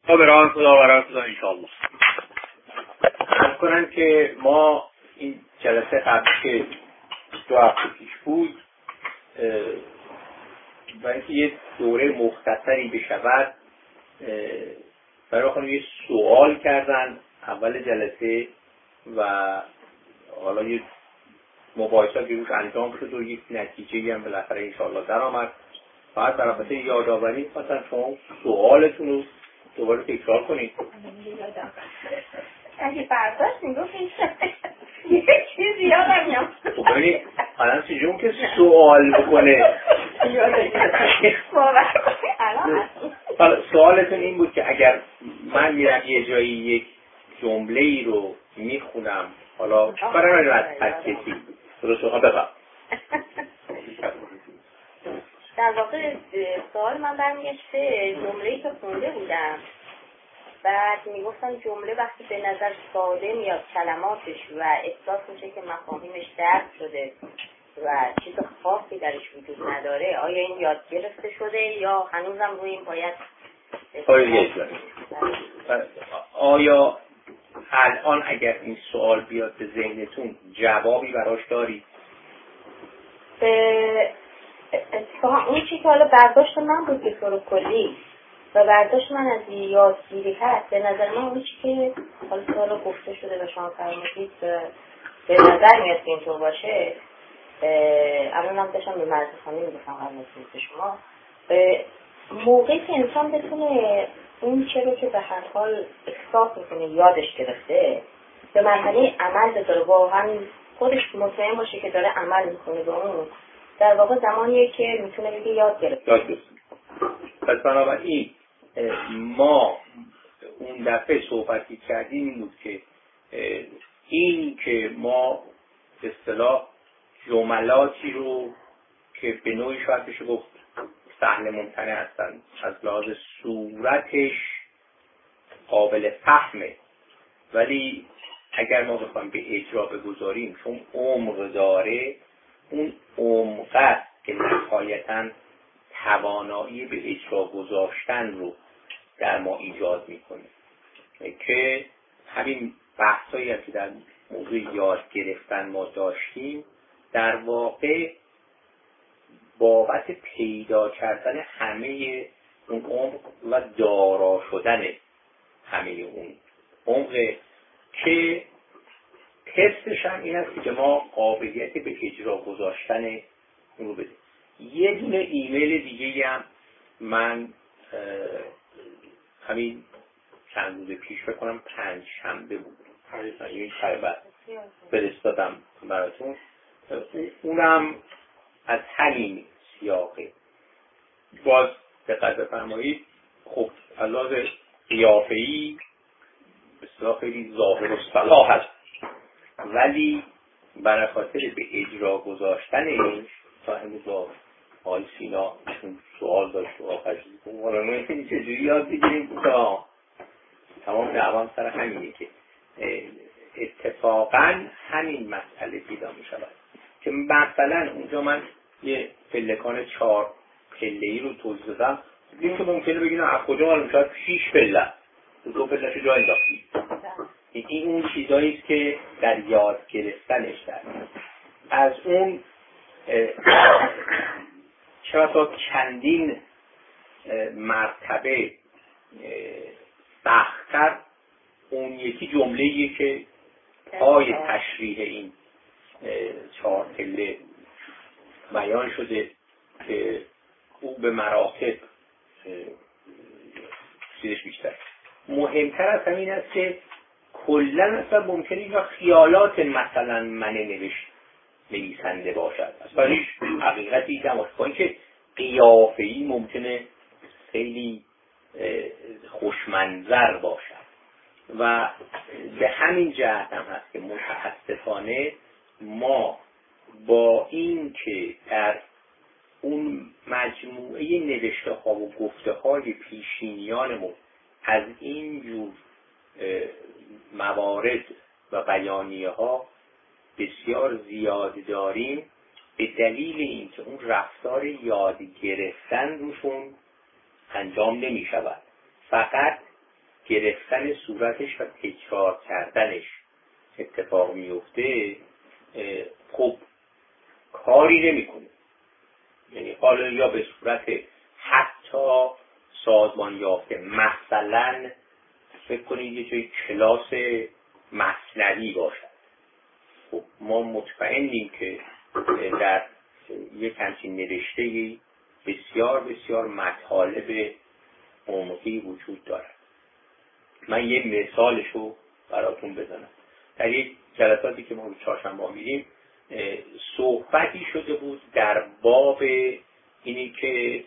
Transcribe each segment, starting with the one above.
به راه خدا و راه خدا انشاءالله. عرض کنم که ما این جلسه قبل که 2 هفته پیش بود و اینکه یه دوره مختصری بشود برای خانم یه سوال کردن اول جلسه و حالا یه مباحثاتی روش انجام شد و یک نتیجه‌ای هم بالاخره انشاءالله در آمد. فقط برای خاطر یادآوری مثلا شما سوالتون رو دوباره تکرار کنید. اگه برداشت میگفت یه چیزی یادم میاد. خب ببینید الان چجون که سوال بکنه حالا سوالتون این بود که اگر من میرم یه جایی یک جمله ای رو میخونم، حالا کارم رو از تکیتی درست رو بفهم. در واقع سوال من برمیگشت به جمله‌ای که خونده بودم. بعد میگفتم جمله وقتی به نظر ساده میاد کلماتش و احساس میشه که مفاهیمش درک شده و چیز خاصی درش وجود نداره، آیا این یاد گرفته شده یا هنوزم روی این باید آیا الان اگر این سوال بیاد به ذهنتون جوابی براش دارید؟ اتفاقا اون چی که حالا برداشت من بود به طور کلی و برداشت من از یادگیری هست، به نظر من اون چی که حالا سوال گفته شده و شما فرمودید به نظر میاد که اینطور باشه. الان هم داشتم به مرزخانی میگفتم قبل از شما، موقعی که انسان بتونه اون چه رو که به هر حال احساس میکنه یادش گرفته به مرحله عمل بذاره، واقعا خودش مطمئن باشه که داره عمل میکنه به اون، در واقع زمانیه که میتونه بگه یاد گرفته. پس بنابراین ما اون دفعه صحبتی کردیم این بود که این که ما به اصطلاح جملاتی رو که به نوعی شاید بشه گفت سهل ممتنع هستن، از لحاظ صورتش قابل فهمه، ولی اگر ما بخوایم به اجرا بگذاریم چون عمق داره، اون عمق که نهایتاً توانایی به اجرا گذاشتن رو در ما ایجاد میکنه که همین بحثایی که در موضوع یاد گرفتن ما داشتیم در واقع بابت پیدا کردن همه اون عمق و دارا شدن همه اون عمق که حسش هم این است که ما قابلیت به اجرا گذاشتن اون رو بدیم. یه دونه ایمیل دیگه هم من همین چند روز پیش بکنم 5 شنبه بود یه شبه فرستادم براتون، اونم از همین سیاقه. باز دقت بفرمایید خب علاوه قیافه‌ای بسیار خیلی ظاهر و صلاح هست، ولی برای خاطر به اجرا گذاشتن این تا امروز با آقای سینا سوال داشت و آخرش این چجوری یاد بگیریم تا تمام دعوام سر همینه که اتفاقا همین مسئله پیدا می شود که مثلا اونجا من یه پلکان 4 پله‌ای رو توضیح دادم، این که ممکنه بگیم از کجا معلوم شاید 6 پله 2 پله‌شو جا انداختی. این اون چیزایی است که در یاد گرفتنش در از اون چرا چندین مرتبه سخت‌تر اون یکی جمله‌ایه که پای تشریح این 4 پله بیان شده که او به مراتب چیزش بیشتر. مهمتر از همین است که کلن اصلا ممکنه یا خیالات مثلا من نویسنده باشد، اصلا هیچ حقیقتی نباشه، با اینکه قیافه‌ای ممکنه خیلی خوشمنظر باشد و به همین جهت هم هست که متاسفانه ما با این که در اون مجموعه نوشته ها و گفته های پیشینیانمون از این جور موارد و بیانیه ها بسیار زیاد داریم، به دلیل اینکه اون رفتار یاد گرفتن روشون انجام نمی شود، فقط گرفتن صورتش و تکرار کردنش اتفاق میفته، خب کاری نمیکنه. یعنی حالا یا به صورت حتی سازمان یافته، مثلا فکر کنید یه جای کلاس مثنوی باشد، خب ما مطمئنیم که در یک همچین نوشته‌ای بسیار بسیار مطالب عمقی وجود دارد. من یه مثالشو براتون بزنم. در یک جلساتی که ما چهارشنبه میریم صحبتی شده بود در باب اینی که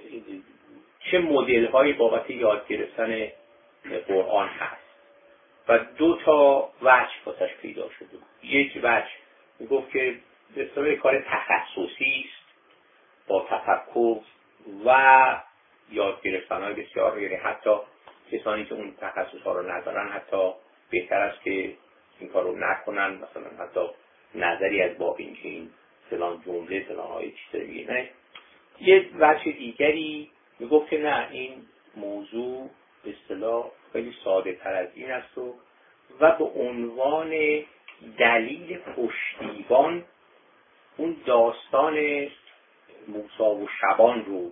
چه مدل هایی بابت یاد گرفتن قرآن هست و 2 وجه واسش پیدا شده بود. یک وجه میگفت که به اصطلاح کار تخصصی است با تفکر و یاد گرفتن‌های بسیار، یعنی حتی کسانی که اون تخصص‌ها رو ندارن حتی بهتر است که این کار رو نکنن، مثلا حتی نظری از باب این که این فلان جمله فلان آیه چیزی میگه. نه، یه وجه دیگری میگفت که نه، این موضوع به اصطلاح خیلی ساده تر از این است و به عنوان دلیل پشتیبان اون داستان موسی و شبان رو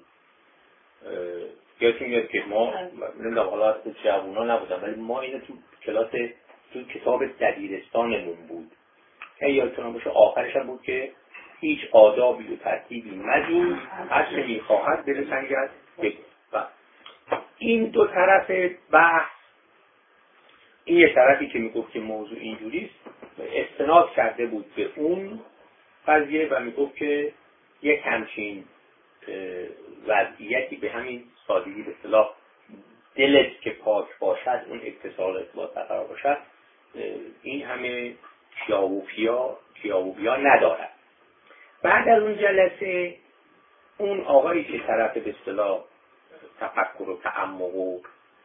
یادتون میاد که ما نمیدونم حالا از جوونا نبودم ولی ما اینو تو کلاس تو کتاب دبیرستانمون بود که یادتون باشه آخرش هم بود که هیچ آدابی و ترتیبی مجوز، هر چه میخواهد برسنگد بگو. این 2 طرف بحث، این یه طرفی که میگفت که موضوع اینجوریست استناد کرده بود به اون قضیه و میگفت که یک همچین وضعیتی به همین سادگی به اصطلاح دلت که پاک باشد اون اتصالت با برقرار باشد، این همه کیاووبیا ندارد. بعد از اون جلسه اون آقایی که طرف به اصطلاح تفکر و تعمق و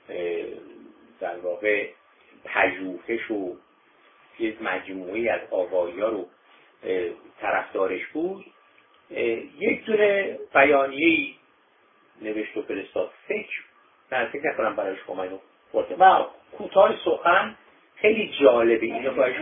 در واقع پژوهش و یه مجموعی از آگاهی‌ها رو طرفدارش بود، یک دونه بیانیه‌ای نوشت و فرستاد. فکر نکنم برایش شما اینو برده و کوتاه سخن خیلی جالبه. اینو باید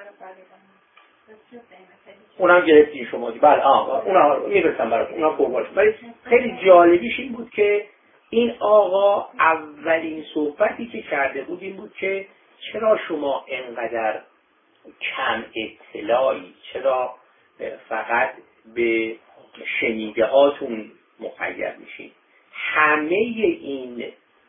اونم گرفتین شما دی. بله اونم میرسم براتون، اونم قربانش. ولی خیلی جالبیش این بود که این آقا اولین صحبتی که کرده بود این بود که چرا شما انقدر کم اطلاعی، چرا فقط به شنیده هاتون مقید میشین؟ همه این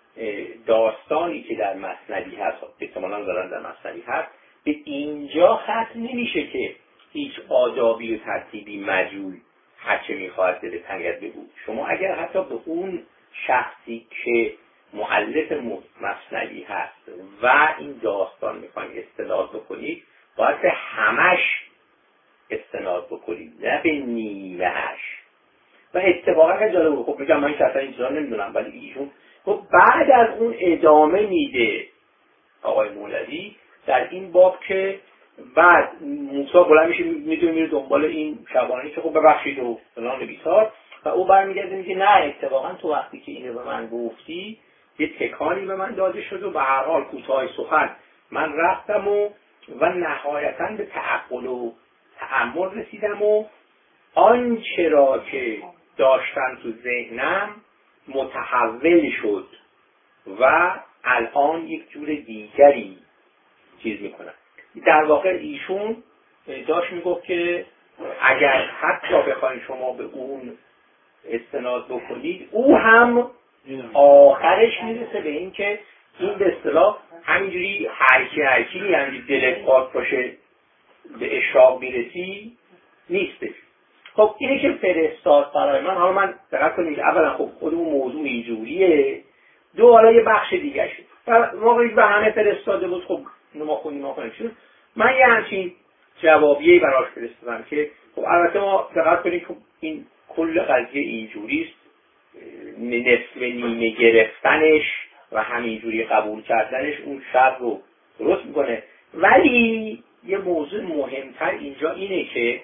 داستانی که در مثنوی هست، احتمالاً دارن در مثنوی هست، به اینجا ختم نمیشه که هیچ آدابی و ترتیبی مجهول هرچه میخواهد دل تنگت بگو. شما اگر حتی به اون شخصی که مؤلف مثنوی هست و این داستان میخواین استناد بکنید، باید به همش استناد بکنید، نه به نیمهش. و اتفاقا که جالب بود، خب میگم من که اصلا این چیزا نمیدونم، ولی ایشون خب بعد از اون ادامه میده آقای مولوی در این باب که بعد موسی بلند میشه میره دنبال این شبانی که خب ببخشید و فلان بیسار، و او برمیگرده میگه نه اتفاقا تو وقتی که اینو به من گفتی یه تکانی به من داده شد و به هر حال کوتاه سخن من رفتم و نهایتاً به تعقل و تأمل رسیدم و آنچه را که داشتم تو ذهنم متحول شد و الان یک جور دیگری چیز میکنم. در واقع ایشون داشت میگفت که اگر حتی بخواید شما به اون استناد بکنید، او هم آخرش میرسه به این که این به اصطلاح همینجوری هرکی یعنی دلت پاک باشه به اشراق میرسی نیستش. خب اینه که فرستاد برای من. حالا من دقت کنید اولا خب خود اون موضوع اینجوریه، دو حالا یه بخش دیگه شد موقعی به همه فرستاده بود. خب ما خونیم شد. من یه همچین جوابیه‌ای براش فرستادم که خب البته ما دقت کنید که این کل قضیه اینجوریست، نصف نیمه گرفتنش و همینجوری قبول کردنش اون شر رو درست میکنه. ولی یه موضوع مهمتر اینجا اینه که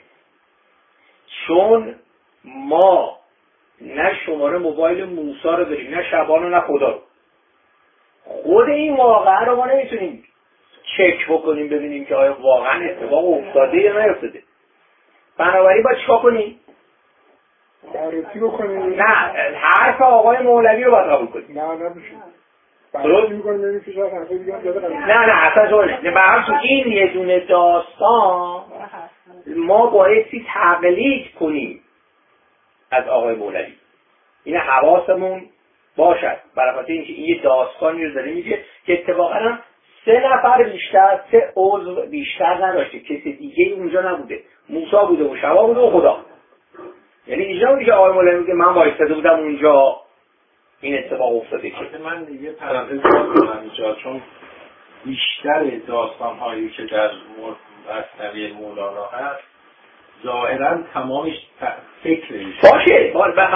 چون ما نه شماره موبایل موسی رو داریم، نه شبان و نه خدا رو، خود این واقعه رو ما نمیتونیم چک بکنیم ببینیم که آیا واقعا اتفاق افتاده یا نیفتاده. بنابراین باید چیکار کنیم؟ معرفی بکنیم. نه، حرف آقای مولوی رو باید قبول کنیم. نه نمیشه. درست می‌کنیم نه اصلا جوره. به هر تو این یه دونه داستان ما بایستی تقلید کنیم از آقای مولوی. این حواسمون باشد. برای خاطر اینکه این یه داستانی رو داره میگه که اتفاقا هم 3 نفر بیشتر، 3 عضو بیشتر نداشته، کسی دیگه اونجا نبوده. موسی بوده و شوا بوده و خدا. یعنی اینجا بودی که آقای مولوی میگه من وایساده بودم اونجا این اتفاق افتاده. که من یه پرانتز باز اینجا، چون بیشتر داستان هایی که در مثنوی مولانا هست ظاهرا تمامش فکره باشه.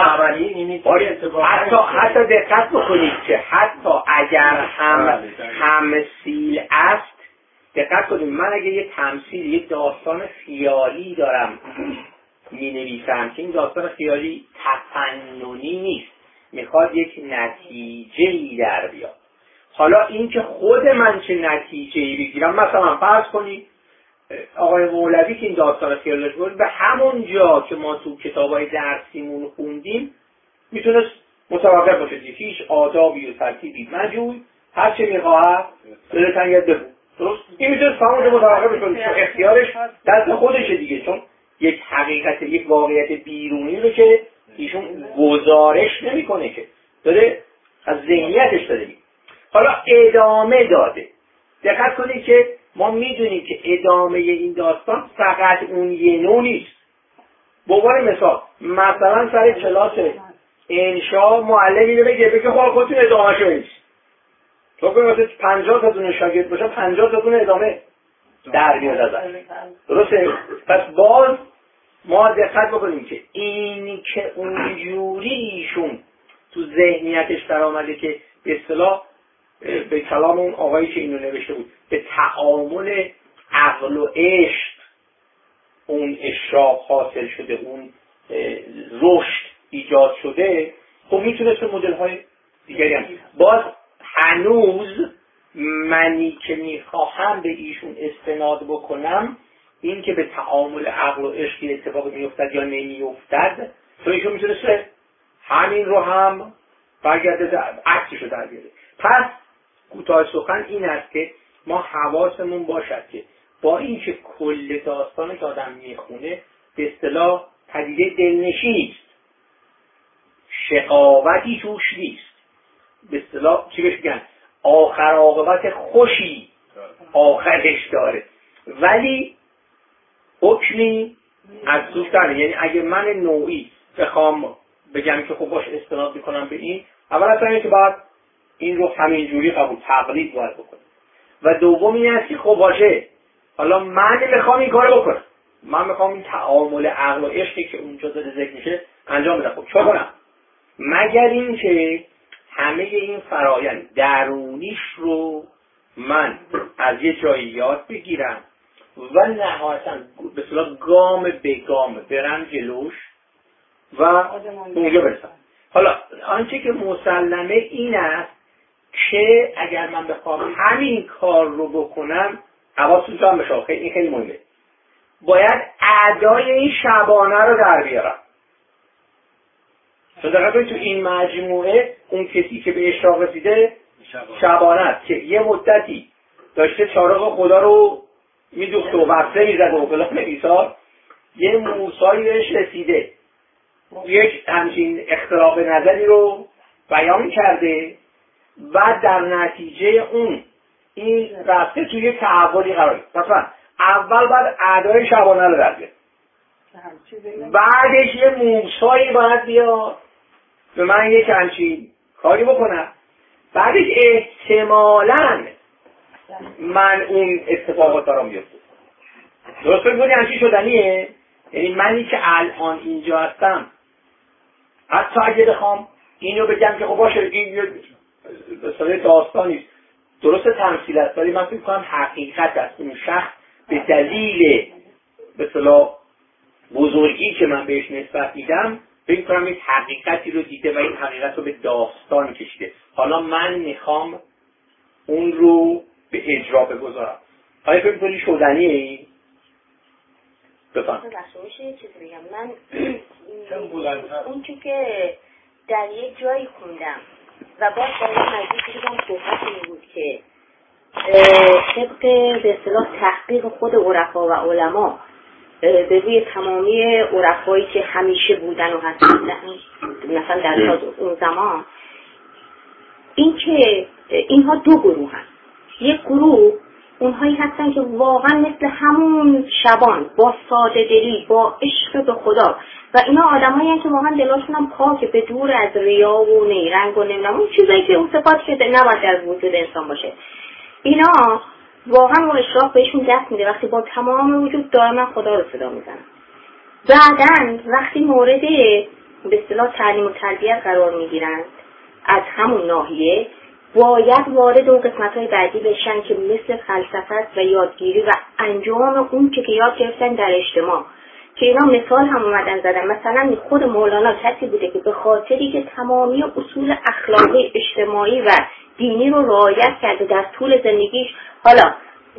حتی دقت بکنید که حتی اگر هم تمثیل است، دقت کنید من اگه یه تمثیل، یه داستان خیالی دارم می نویسم که این داستان خیالی تفننی نیست، میخواد یک نتیجه‌ای در بیاد. حالا این که خود من چه نتیجه‌ای بگیرم، مثلا فرض کنید آقای مولوی که این داستان خیالی بود به همون جا که ما تو کتابای درسیمون خوندیم میتونست متوقف باشه، هیچ آدابی و ترتیبی مجوی، هر چه میخواهد دلتن یاد بگو. درست؟ این میتونست همون جا متوقف بشه، چون اختیارش دست خودشه دیگه، چون یک حقیقت، یک واقعیت بیرونی رو که ایشون گزارش نمیکنه، که داره از ذهنیتش داره میگه. حالا ادامه داده. دقت کنید که ما میدونیم که ادامه این داستان فقط اون یه نوع نیست. به عنوان مثلا سر کلاس انشا معلمی رو بگه خودتون ادامه شو نیست. تو که مثلا 50 تا دونه شاگرد باشه 50 تا دونه ادامه در بیاد ازش. درسته؟ پس باز ما دقت بکنیم که این که اونجوری ایشون تو ذهنیتش در آمده که به اصطلاح به کلام اون آقایی که اینو نوشته بود به تعامل عقل و عشق اون اشراق حاصل شده، اون رشد ایجاد شده، خب میتونست مدل های دیگری هم. باز هنوز منی که میخواهم به ایشون استناد بکنم این که به تعامل عقل و عشق اتفاق میافتد یا نمیافتد، تو ایشون میتونست همین رو هم برگرده عکسش رو در بیاره. پس کوتاه سخن این است که ما حواسمون باشد که با این که کل داستان که آدم میخونه به اصطلاح پدیده دلنشینی است، شقاوتی توش نیست، به اصطلاح چی بهش میگن آخر عاقبت خوشی آخرش داره، ولی حکمی از توش داره. یعنی اگه من نوعی بخوام بگم که خب باش استناد میکنم به این، اول از اینه که باید این رو همینجوری قبول تقلید باید بکنم، و دوم این است که خب باشه حالا من میخوام این کارو بکنم، من میخوام این تعامل عقل و عشقی که اونجا داره ذکر میشه انجام بدم. خب چه کنم؟ مگر این که همه این فرایند درونیش رو من از یه جایی یاد بگیرم و نهایتاً به اصطلاح گام به گام برم جلوش و اونجا برسم. حالا آنچه که مسلمه این است که اگر من بخوام همین کار رو بکنم، حواستون هم بشه، این خیلی مهمه، باید اعدای این شبانه رو در بیارم. چون دقیقا تو این مجموعه اون کسی که به اشراق رسیده شبانه است که یه مدتی داشته چارق خدا رو میدوخت و وقته میزد و فلان میسار، یه موسایی بهش رسیده، یک همچین اختلاف نظری رو بیان کرده و در نتیجه اون این رفته توی یک تحولی قرار گرفت. مثلا اول بعد اعدای شبانه رو در بیاد، بعدش یه موسایی باید بیاد به من یک همچین کاری بکنم، بعدش احتمالاً من اون اتفاقات دارم بیفته. درست بگونی همچین شدنیه؟ یعنی منی که الان اینجا هستم حتی اگه بخوام اینو بگم که خب باشه این یه بسیار داستانیست، درست تمثیل است، ولی من فکر کنم حقیقت است. اون شخص به دلیل به اصطلاح بزرگی که من بهش نسبت میدم فکر کنم این حقیقتی رو دیده و این حقیقت رو به داستان کشیده. حالا من میخوام اون رو به اجرا بگذارم. آیا فکر می‌کنی شدنیه این؟ بفهم. میشه یه چیزی بگم. من اون چی که در یک جایی خوندم و باز در یک مجلسی دیدم صحبت این بود که طبق به اصطلاح تحقیق خود عرفا و علما به روی تمامی عرفایی که همیشه بودن و هستن مثلا در اون زمان، این که اینها دو گروه هست. یک گروه اونهایی هستن که واقعا مثل همون شبان با ساده دلی، با عشق به خدا، و اینا آدمایی هستن که واقعا دلاشون هم پاکه، به دور از ریا و نیرنگ و نمیدونم اون چیزایی که اون صفات که نباید در وجود انسان باشه. اینا واقعا اون اشراق بهشون دست میده وقتی با تمام وجود دائما خدا رو صدا میزنن. بعدن وقتی مورد به اصطلاح تعلیم و تربیت قرار میگیرن از همون ناحیه، باید وارد اون قسمت‌های بعدی بشن که مثل فلسفه و یادگیری و انجام اون که یاد گرفتن در اجتماع، که اینا مثال هم اومدن زدن. مثلا خود مولانا کسی بوده که به خاطری که تمامی اصول اخلاقی اجتماعی و دینی رو رعایت کرده در طول زندگیش، حالا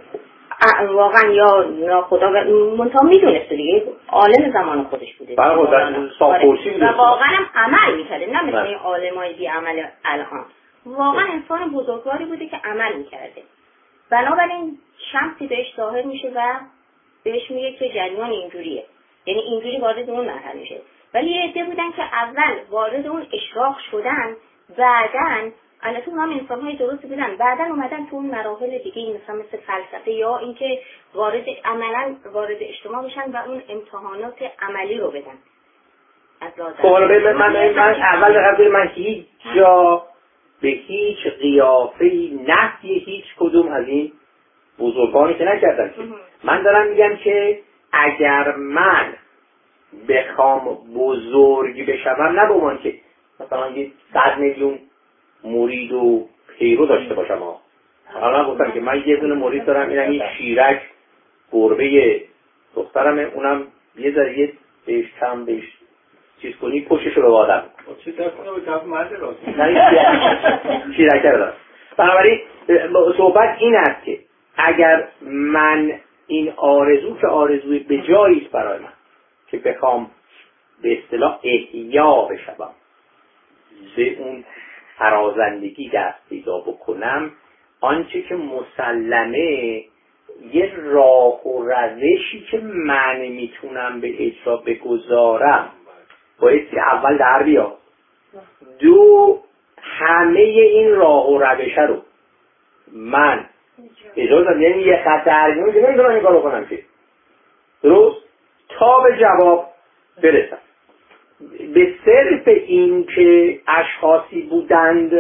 واقعا یا ناخدا منتها میدونسته دیگه، عالم زمان خودش بوده و واقعا هم عمل میکرده، نه مثل این عالمای بی عمل الان. واقعا انسان بزرگواری بوده که عمل میکرده. بنابراین شمسی بهش ظاهر میشه و بهش میگه که جریان اینجوریه، یعنی اینجوری وارد اون مرحله میشه. ولی یه عده بودن که اول وارد اون اشراق شدن، بعدن البته اونها هم انسان‌های درستی بودن، بعدن اومدن تو اون مراحل دیگه مثل فلسفه یا اینکه عملاً وارد اجتماع بشن و اون امتحانات عملی رو بدن. از لازم من اول قبل من هیچ جا به هیچ قیافه‌ای نفی هیچ کدوم از این بزرگانی که نکردن. من دارم میگم که اگر من بخوام بزرگ بشم، نه به عنوان که مثلا یه 100 میلیون مرید و پیرو داشته باشم. حالا گفتم که من یه دونه مرید دارم، اینم این شیرک گربه دخترمه، اونم یه ذره بهش کم بهش چیز کنی پشتش رو به آدم چه دفعه به طرف مرد راست شیرکه دارم. بنابراین صحبت این است که اگر من این آرزو که آرزوی به جایی است برای من که بخوام به اصطلاح احیا بشم، به اون فرازندگی دست پیدا بکنم، آنچه که مسلمه یه راه و روشی که من میتونم به اجرا بگذارم بایستی اول در بیا، دو همه این راه و روشه رو من اجازه دارم، یعنی یه خط درگیری که نمیتونم این کارو کنم که درست تا به جواب برسم. به صرف این که اشخاصی بودند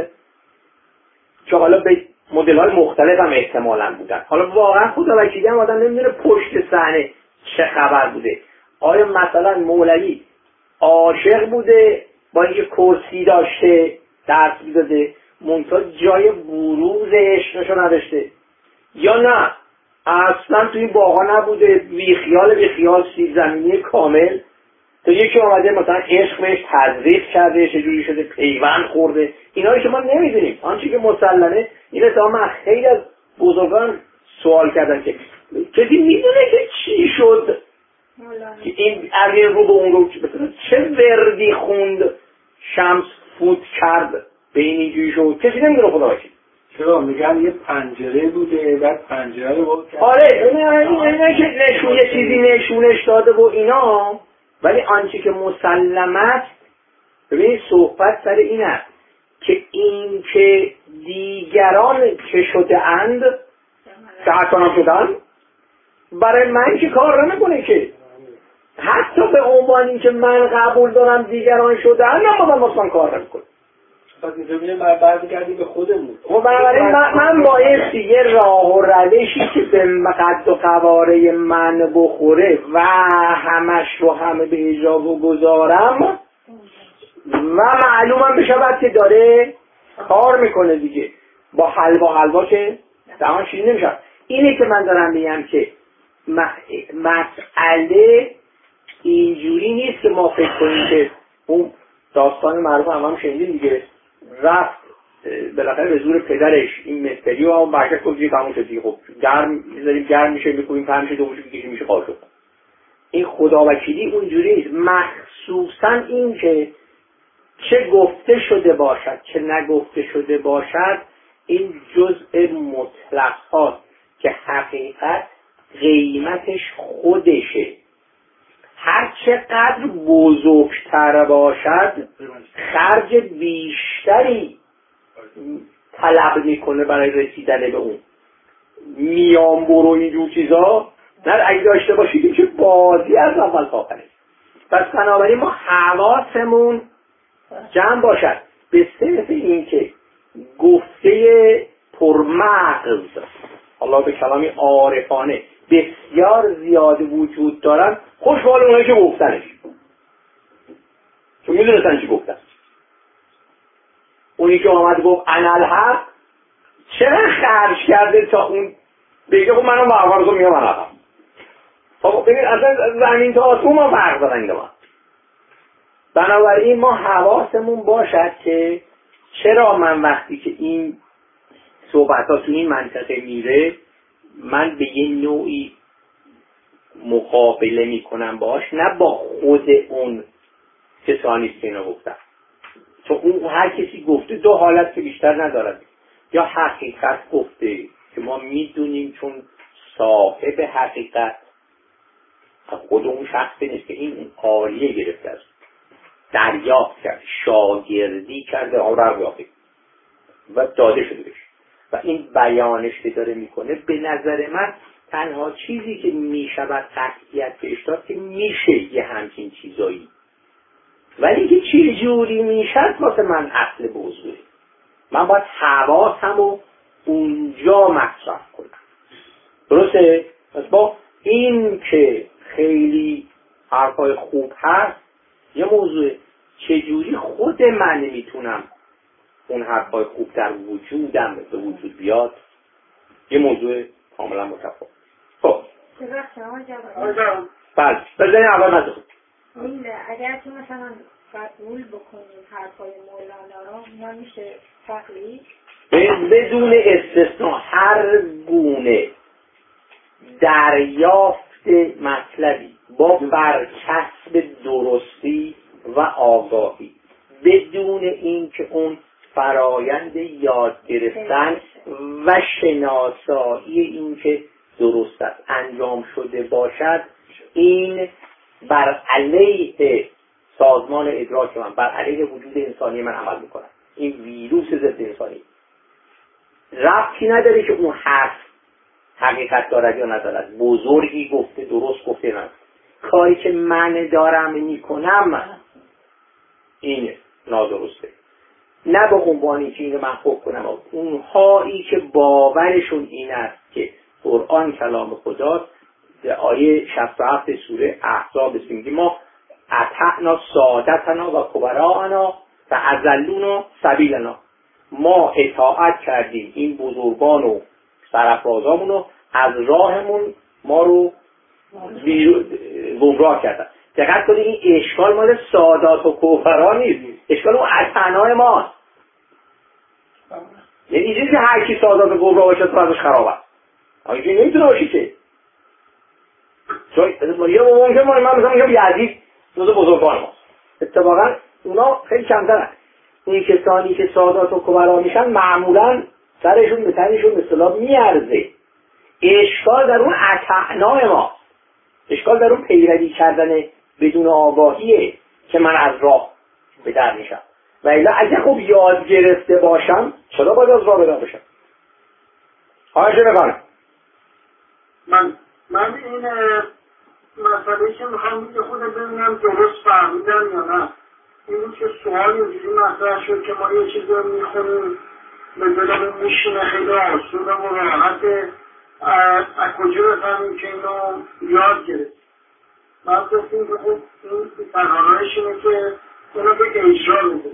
که حالا به مدل‌های مختلف هم احتمالاً بودن، حالا واقعا خدا وکیلی هم آدم نمیدونه پشت صحنه چه خبر بوده. آیا مثلا مولوی عاشق بوده با اینکه کرسی داشته درس میداده منتها جای بروز عشقشو نداشته، یا نه اصلا توی این باغا نبوده، بیخیال سیب زمینی کامل، تا یکی آمده مثلا عشق بهش تزریق کرده چجوری شده پیوند خورده. اینا رو که ما نمیدونیم. آنچه که مسلمه اینه تا من خیلی از بزرگان سوال کردن که کسی میدونه که چی شد که این از این رو به اون رو چه وردی خوند شمس فوت کرد به این اینجوری شد، کسی نمیدونه خدا باشید. چرا میگن یه پنجره بوده بعد پنجره رو باز کرد. آره اینه که نشونه چیزی نشونش داده و اینا. ولی آنچه که مسلم است، ببینید صحبت سر این است که این که دیگران که شده اند که حسنا شدن برای من که کار نمیکنه، که حتی به عنوان این که من قبول دارم دیگران شدن نه من کار نمیکنه. پس می‌تونیم برمیگردیم به خودمون. خب بنابراین من باید یه راه و روشی که به قد و قواره من بخوره و همش رو همه به اجرا بگذارم و معلومم بشود که داره کار میکنه دیگه. با حلوا که دهان شیرین نمیشه. اینه که من دارم میگم که مسئله اینجوری نیست که ما فکر کنیم که اون داستان معروف هم شنیدیم دیگه، رفت بالاخره به زور پدرش این مستری و اون برکت کنید تموم شد دیگه. خب گرم میذاریم گرم میشه میکنیم پهن میشه دومش میکشیم میشه قاشق. این خداوکیلی اونجوری نیست. مخصوصا این که چه گفته شده باشد چه نگفته شده باشد این جزء مطلق هاست که حقیقت قیمتش خودشه. هر چقدر بزرگتر باشد خرج بیشتری طلب میکنه برای رسیدن به اون. میان برو اینجور چیزا نه، اگه داشته باشید که بازی از اول تا آخر. پس بنابراین ما حواسمون جمع باشد به صرف این که گفته پرمغز الله به کلامی عارفانه بسیار زیاد وجود دارن، خوشحال اونایی که گفتنش، چون میدونستن چی گفتن. اونی که آمد گفت انالحق چرا خرج کرده تا اون بگه خب منم با عوارضو میگم انالحق. خب ببین اصلا زمین تا آسمون ما فرق دارن اینجا. بنابراین ما حواسمون باشد که چرا من وقتی که این صحبت ها تو این منطقه میره من به یه نوعی مقابله میکنم باش، نه با خود اون کسانی که اینو گفتن. چون اون هر کسی گفته دو حالت که بیشتر ندارد، یا حقیقت گفته که ما میدونیم چون صاحب حقیقت خود اون شخصی نیست که این عالیه گرفته است، دریافت کرد، شاگردی کرده آورد و داده شده بشه و این بیانش که داره میکنه به نظر من تنها چیزی که میشود قطعیت بهش داد که میشه یه همچین چیزایی، ولی که چی جوری میشد واسه من اصل موضوعه. من باید حواسمو اونجا مصرف کنم. درسته؟ پس با این که خیلی حرفای خوب هست یه موضوع چجوری خود من میتونم اون حرفای خوب در وجودم به وجود بیاد، یه موضوع کاملا متفاوت. خب بله بزنین اول من اگر که مثلا قبول بکنیم حرفای مولانا رو یا میشه تقلید بدون استثناء هر گونه دریافت مطلبی با برچسب درستی و آگاهی بدون اینکه اون فرایند یاد گرفتن و شناسایی این که درست است انجام شده باشد، این بر علیه سازمان ادراک من، بر علیه وجود انسانی من عمل میکنه. این ویروس ضد انسانی ربطی نداره که اون حرف حقیقت دارد یا ندارد، بزرگی گفته درست گفته نه، کاری که من دارم میکنم این نادرسته، نه به عنوانی که اینو من خوب کنم. اونهایی که باورشون این است که قرآن کلام خداست، آیه 67 سوره احزاب میگه ما اطعنا سادتنا و کبراءنا فاضلونا سبیلنا، ما اطاعت کردیم این بزرگان و سرافرازامونو، از راهمون ما رو گمراه کردن. دقت کنید این اشکال مال سادات و کبرا نیست، اشکال اون اطعنای ماست. یعنی اینجوری که هر کی سادات و کبرا باشه تو ازش خراب است، اما اینجوری نمیتونه باشی که چون یه ممکن من مثلا میگم یزید جزو بزرگان ماست، اتفاقا اونا خیلی کمترن. این کسانی که سادات و کبرا میشن معمولا سرشون به تنشون به اصطلاح میارزه. اشکال در اون اطعنای ما، اشکال در اون پیروی کردن بدون آگاهیه که من از راه به در میشم. و الا اگه خوب یاد گرفته باشم چرا باید از راه به در بشم؟ آنچه بکنم من این مسئله که میخوام که خود ببینم درست فهمیدم یا نه، این که سوال اینجوری مطرح شد که ما یه چیز رو میخونیم به دلمون میشینه، خیلی آسونه و راحته، از کجا بفهمیم که اینو یاد گرفت؟ من گفتیم که خود این تقارایش اینه که اینو به اجرا میده.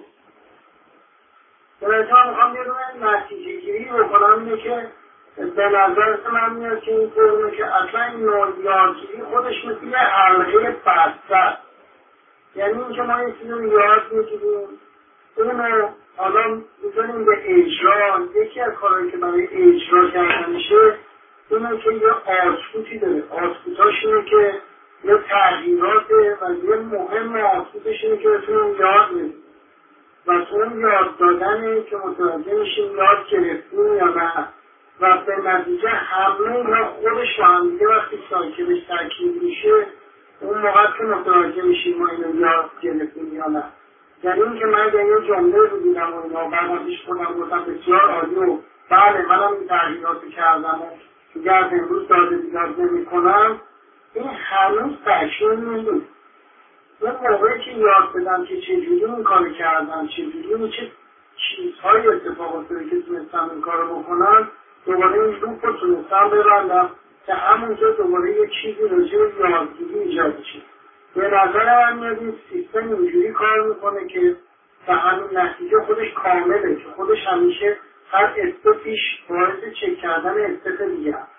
برای تا میخوام یه دونه نتیجه گیری بکنم اینه که به نظر من میاد که این طورونه که اصلا این نوع یادگیری خودش مثل یه حلقه بسته، یعنی این که ما یه چیزی رو یاد میگیریم، اونو حالا بزنیم به اجرا. یکی از کارهایی که برای اجرا کردن میشه اینه که یه آسفوتی داره. آسفوتاش اینه که یه تغییراته و یه مهم آسفوتش اینه که بتونیم یاد بدیم و تو اون یاد دادنه که متوجه میشیم یاد گرفتیم یا نه و به نتیجه همه اینا خودش با هم دیگه وقتی سایکلش ترکیب میشه اون موقع که متوجه میشیم ما اینو یاد گرفتیم یا نه. یعنی این که من اگر یه جمله رو دیدم و اینا بعد پیش خودم گفتم بسیار عالی و بله منم این تغییرات کردم و دیگه از امروز داده بیداد نمی کنم، این هنوز تشکیل نیست. اون موقعی که یاد بدم که چجوری این کار کردم، چجوری چه چیزهای اتفاق افتاده که تونستم این کار رو بکنم، دوباره این لوپ رو تونستم ببندم که همونجا دوباره یه چیزی راجع به یادگیری ایجاد شه. به نظر من میاد این سیستم اینجوری کار میکنه که به همین نتیجه خودش کامله، که خودش همیشه هر استپیش باعث چک کردن استپ دیگه هست.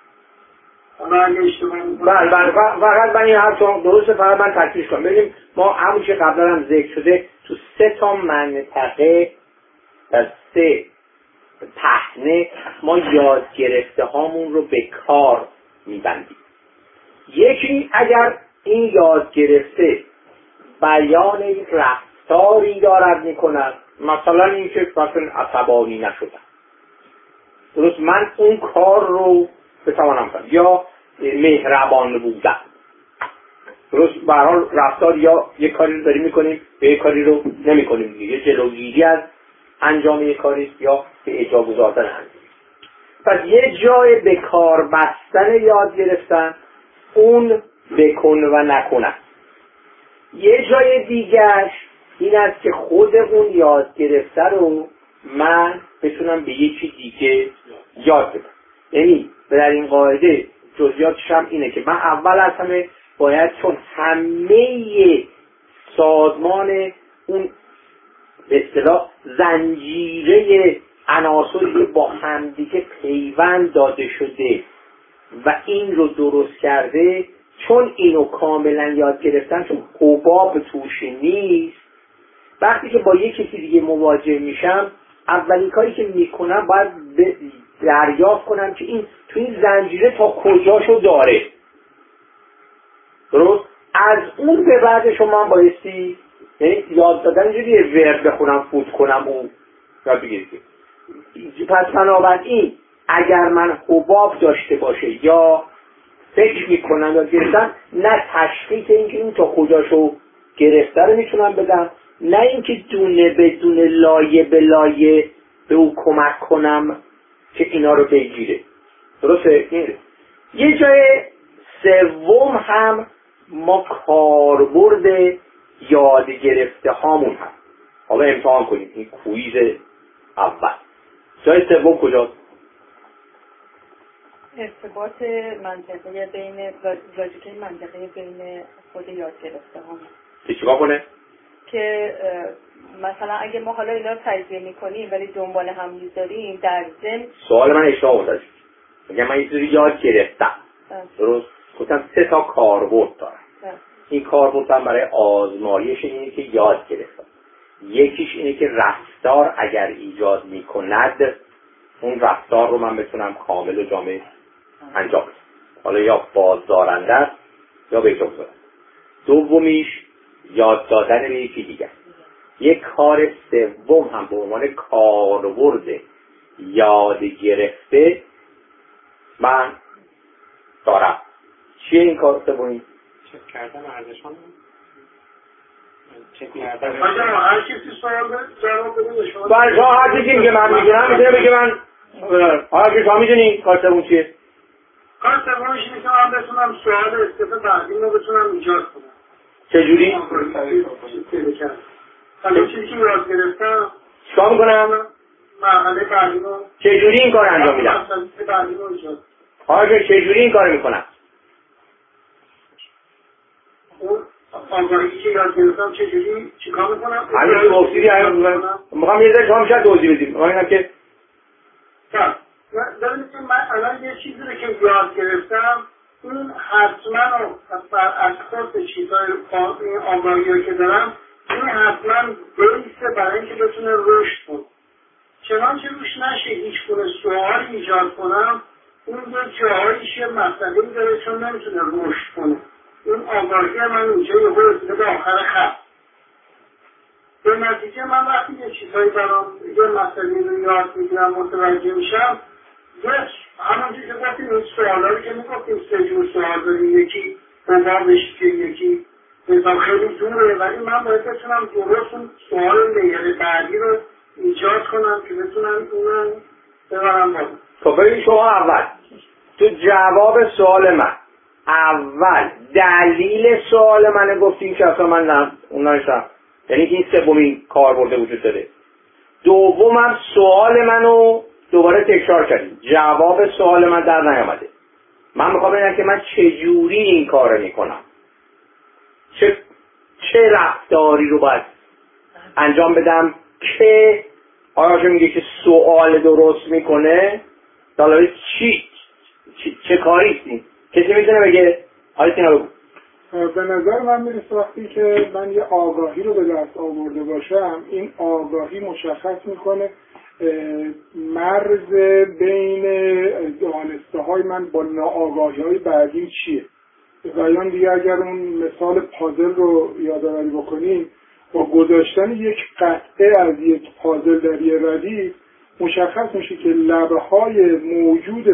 بله فقط من این حرف درسته، فقط من تکمیلش کنم. ببینیم ما همون که قبلا هم ذکر شده تو 3 منطقه در 3 پهنه ما یاد گرفته هامون رو به کار میبندیم. یکی اگر این یاد گرفته بیان یک رفتاری دارد میکند، مثلا این که مثلا عصبانی نشدن، درست من اون کار رو بتوانم کنم، یا مهربان بودن، درست به هر حال رفتار یا یک کاری رو داریم میکنیم یا یک کاری رو نمیکنیم دیگه، یه جلوگیری از انجام یک کاری یا به اجرا گذاشتن انجام. پس یه جای به کار بستن یاد گرفتن اون بکن و نکنن. یه جای دیگرش این است که خود اون یاد گرفته رو من بتونم به یکی دیگه یاد بدم. یعنی در این قاعده جزئیاتش هم اینه که من اول از همه باید چون همه سازمان اون به اصطلاح زنجیره عناصری که با همدیگه پیوند داده شده و این رو درست کرده، چون اینو کاملا یاد گرفتن، چون حباب توش نیست، وقتی که با یک کسی دیگه مواجه میشم اولین کاری که میکنم باید دریافت کنم که این تو این زنجیره تا کجاشو داره. درست؟ از اون به بعد شما هم بایستی، یعنی یاد دادن جوریه ورد بخونم فوت کنم اون یاد بگیرید. پس بنابراین اگر من حباب داشته باشه یا فکر میکنم یاد گرفتن، نه تشخیص اینکه این تا کجاشو گرفته رو میتونم بدم، نه اینکه دونه بدون لایه به لایه به او کمک کنم که اینا رو بگیره. درسته؟ این یه جای سوم هم ما کاربرد یاد گرفته هامون هم. حالا امتحان کنیم این کویز اول. جای سوم کجاست؟ ارتباط منطقه بین لاجیکه منطقه بین خود یاد گرفته هامون. چیکار کنه؟ که مثلا اگه ما حالا اینا رو تجزیه میکنیم ولی دنبال هم میذاریم در ضمن. سوال من اشتباه بود. میگم من یه جوری یاد گرفتم. درست؟ گفتم 3 کاربرد دارم. این کاربرد هم برای آزمایش اینه که یاد گرفتم. یکیش اینه که رفتار اگر ایجاد میکند اون رفتار رو من بتونم کامل و جامع انجام بدم. حالا یا بازدارنده است یا به اجرا گذارنده. دومیش یاد دادن به یکی دیگر. یک کار سوم هم به عنوان کاربرد یاد گرفته من دارم. چیه این کار سومی؟ چک کردن ارزش‌ها. هر کسی سوال جواب بده شما. بله شما هر چیزی که من میگم میتونه بگه من حالا که شما میدونی کار سوم چیه؟ کار سومش اینه که من بتونم سوال استفاده بعدی رو بتونم ایجاد کنم. چجوری؟ حالا چیزی که یاد گرفتم چیکار میکنم؟ مرحله بعدی رو چجوری این کار انجام میدم؟ حالا چجوری این کار میکنم؟ اون آگاهی که یاد گرفتم چجوری چیکار میکنم؟ همین توضیحی میخوام یه ذره شما شاید توضیح بدیم. میخوام که ببینید من الان یه چیزی رو که یاد گرفتم این حتما بر اساس چیزهای آگاهی که دارم این حتما بیسه برای اینکه بتونه رشد کنه. چنانچه روش نشه هیچ گونه سوال ایجاد کنم، اون یه جاهایش یه مسئله‌ای داره چون نمیتونه رشد کنه. این آگاهی من اینجا یه رسیده به آخر خط. به نتیجه من وقتی یه چیزایی برام یه مسئله رو یاد میگیرم متوجه میشم، همونجور که گفتیم این سوالایی که میگفتیم 3 جور سوال داریم، یکی بابش که یکی نظام خیلی دوره، ولی من باید بتونم درست اون سوال لیر بعدی رو ایجاد کنم که بتونم اونو ببرم بالا. خب ببین شما اول تو جواب سوال من اول دلیل سوال من گفتیم که اصلا من اون نشتم، یعنی این سومین کاربرد وجود داره. دومم سوال منو دوباره تکرار کردیم، جواب سوال من در نیامده. من میخوام ببینم که من چجوری این کار میکنم، چه رفتاری رو باید انجام بدم که آیا میگه که سوال درست میکنه دالای چه کاری است؟ کسی میتونه بگه حالا اینا رو به نظر من میرسه وقتی که من یه آگاهی رو به دست آورده باشم، این آگاهی مشخص میکنه مرز بین دانسته های من با ناآگاهی های بعدی چیه. بیان دیگه اگر اون مثال پازل رو یادآوری بکنیم، با گذاشتن یک قطعه از یک پازل در یه ردیف مشخص میشه که لبه های موجود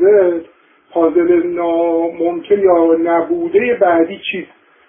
پازل ناممکن یا نبوده بعدی چیست.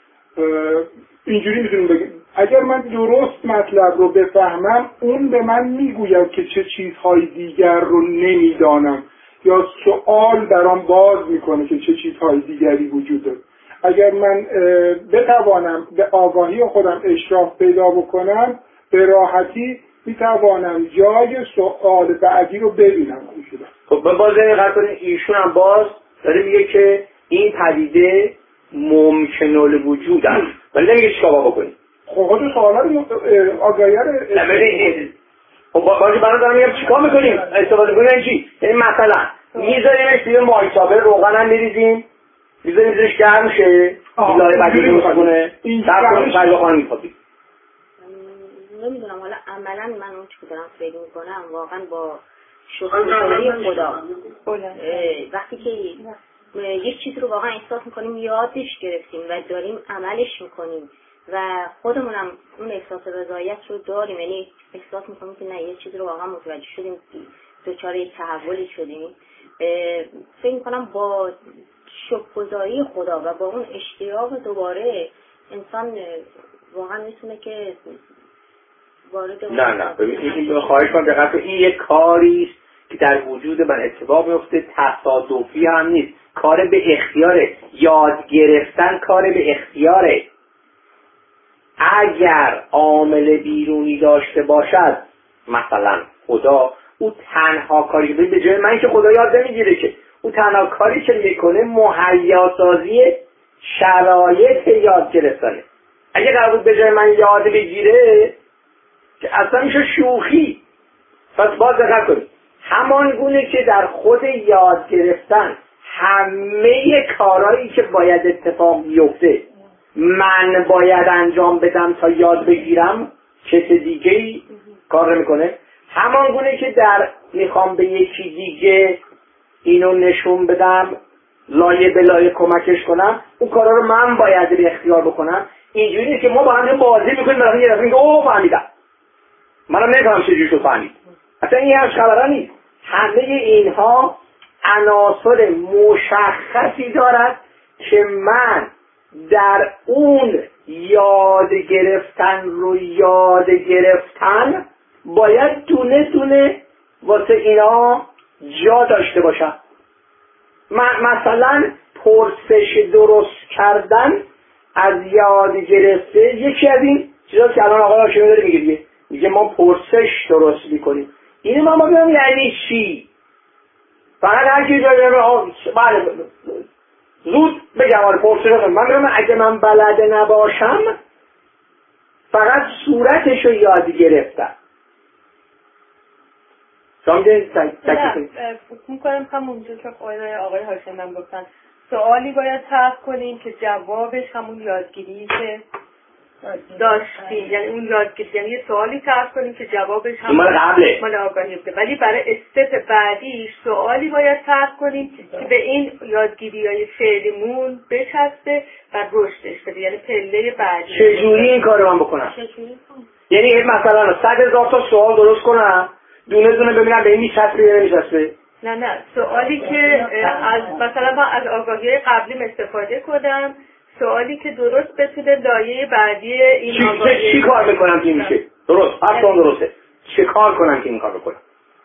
اینجوری میتونیم بگیم اگر من درست مطلب رو بفهمم، اون به من میگوید که چه چیزهای دیگر رو نمیدانم، یا سوال برام باز میکنه که چه چیزهای دیگری وجود داره. اگر من بتوانم به آگاهی خودم اشراف پیدا بکنم، به راحتی میتوانم جای سوال بعدی رو ببینم. خب باز دقیق کنید، ایشون هم باز داره میگه که این پدیده ممکن الوجود است ولی نمیگه چیکار بکنید. خب تو سوالا رو آگاهی رو خب باشه برای دارم میگم چیکار میکنیم استفاده کنیم چی؟ یعنی مثلا میذاریمش توی مایتابه روغن هم میریزیم، میذاریم زیرش گرم شه، لای بعدی میخونه در کنیم خیلی میخوابیم. نمیدونم حالا عملا من اون چی که دارم فکر میکنم واقعا با شکرگزاری خدا وقتی که یک چیز رو واقعا احساس میکنیم یادش گرفتیم و داریم عملش میکنیم و خودمونم اون احساس رضایت رو داریم، یعنی احساس میکنیم که نه یه چیز رو واقعا متوجه شدیم، دچار یک تحولی شدیم، فکر میکنم با شکرگزاری خدا و با اون اشتیاق دوباره انسان واقعا میتونه که وارد نه ببین خواهش کنم دقت کنید، این یک کاری است که در وجود من اتفاق میفته، تصادفی هم نیست، کار به اختیاره. یاد گرفتن کار به اختیاره. اگر عامل بیرونی داشته باشد، مثلا خدا، او تنها کاری به جای من که خدا یاد نمیگیره که، او تنها کاری که میکنه مهیاسازی شرایط یاد گرفتنه. اگه قرار بود به جای من یاد بگیره که اصلا میشه شوخی. پس باز دقت کنید، همان گونه که در خود یاد گرفتن همه کارهایی که باید اتفاق بیفته من باید انجام بدم تا یاد بگیرم، کس دیگه‌ای کار نمیکنه. همان گونه که در میخوام به یکی دیگه اینو نشون بدم، لایه به لایه کمکش کنم، اون کارا رو من باید به اختیار بکنم. اینجوری نیست که ما با هم بازی میکنیم برای یه دفعه میگه اوه فهمیدم، منم نمیدونم چجوری شو فهمید. اصلا این همش خبرا نیست. همه اینها عناصر مشخصی دارد که من در اون یاد گرفتن باید دونه دونه واسه اینا جا داشته باشم. مثلا پرسش درست کردن از یاد گرفته یکی از این چیزا که الان آقای هاشمی داره میگه ما پرسش درست میکنیم. اینو من بگم یعنی چی؟ فقط هر کی جایی بله زود بگم آره پرسش کنم. من میگم اگه من بلده نباشم فقط صورتشو یاد گرفتم. میکنم همونجور که آقای هاشمی هم گفتن، سوالی باید طرح کنیم که جوابش همون یادگیری که داشتیم، یعنی اون یادگیری، یعنی یه سوالی طرح کنیم که جوابش هم مال آگاهی بوده، ولی برای استپ بعدیش سوالی باید طرح کنیم که به این یادگیری‌های فعلیمون بچسبه و رشدش بده، یعنی پله بعدی. چجوری این کارو من بکنم؟ یعنی مثلا 100,000 تا سوال درست کنم، دونه دونه ببینم به این میچسبه یا نمیچسبه؟ نه سوالی که از مثلا من از آگاهی قبلیم استفاده کنم، سوالی که درست بتونه لایه بعدی این آگاهی. چی کار میکنم که میشه؟ درست، اصلا درسته. چه کار کنم که این کار بکنم؟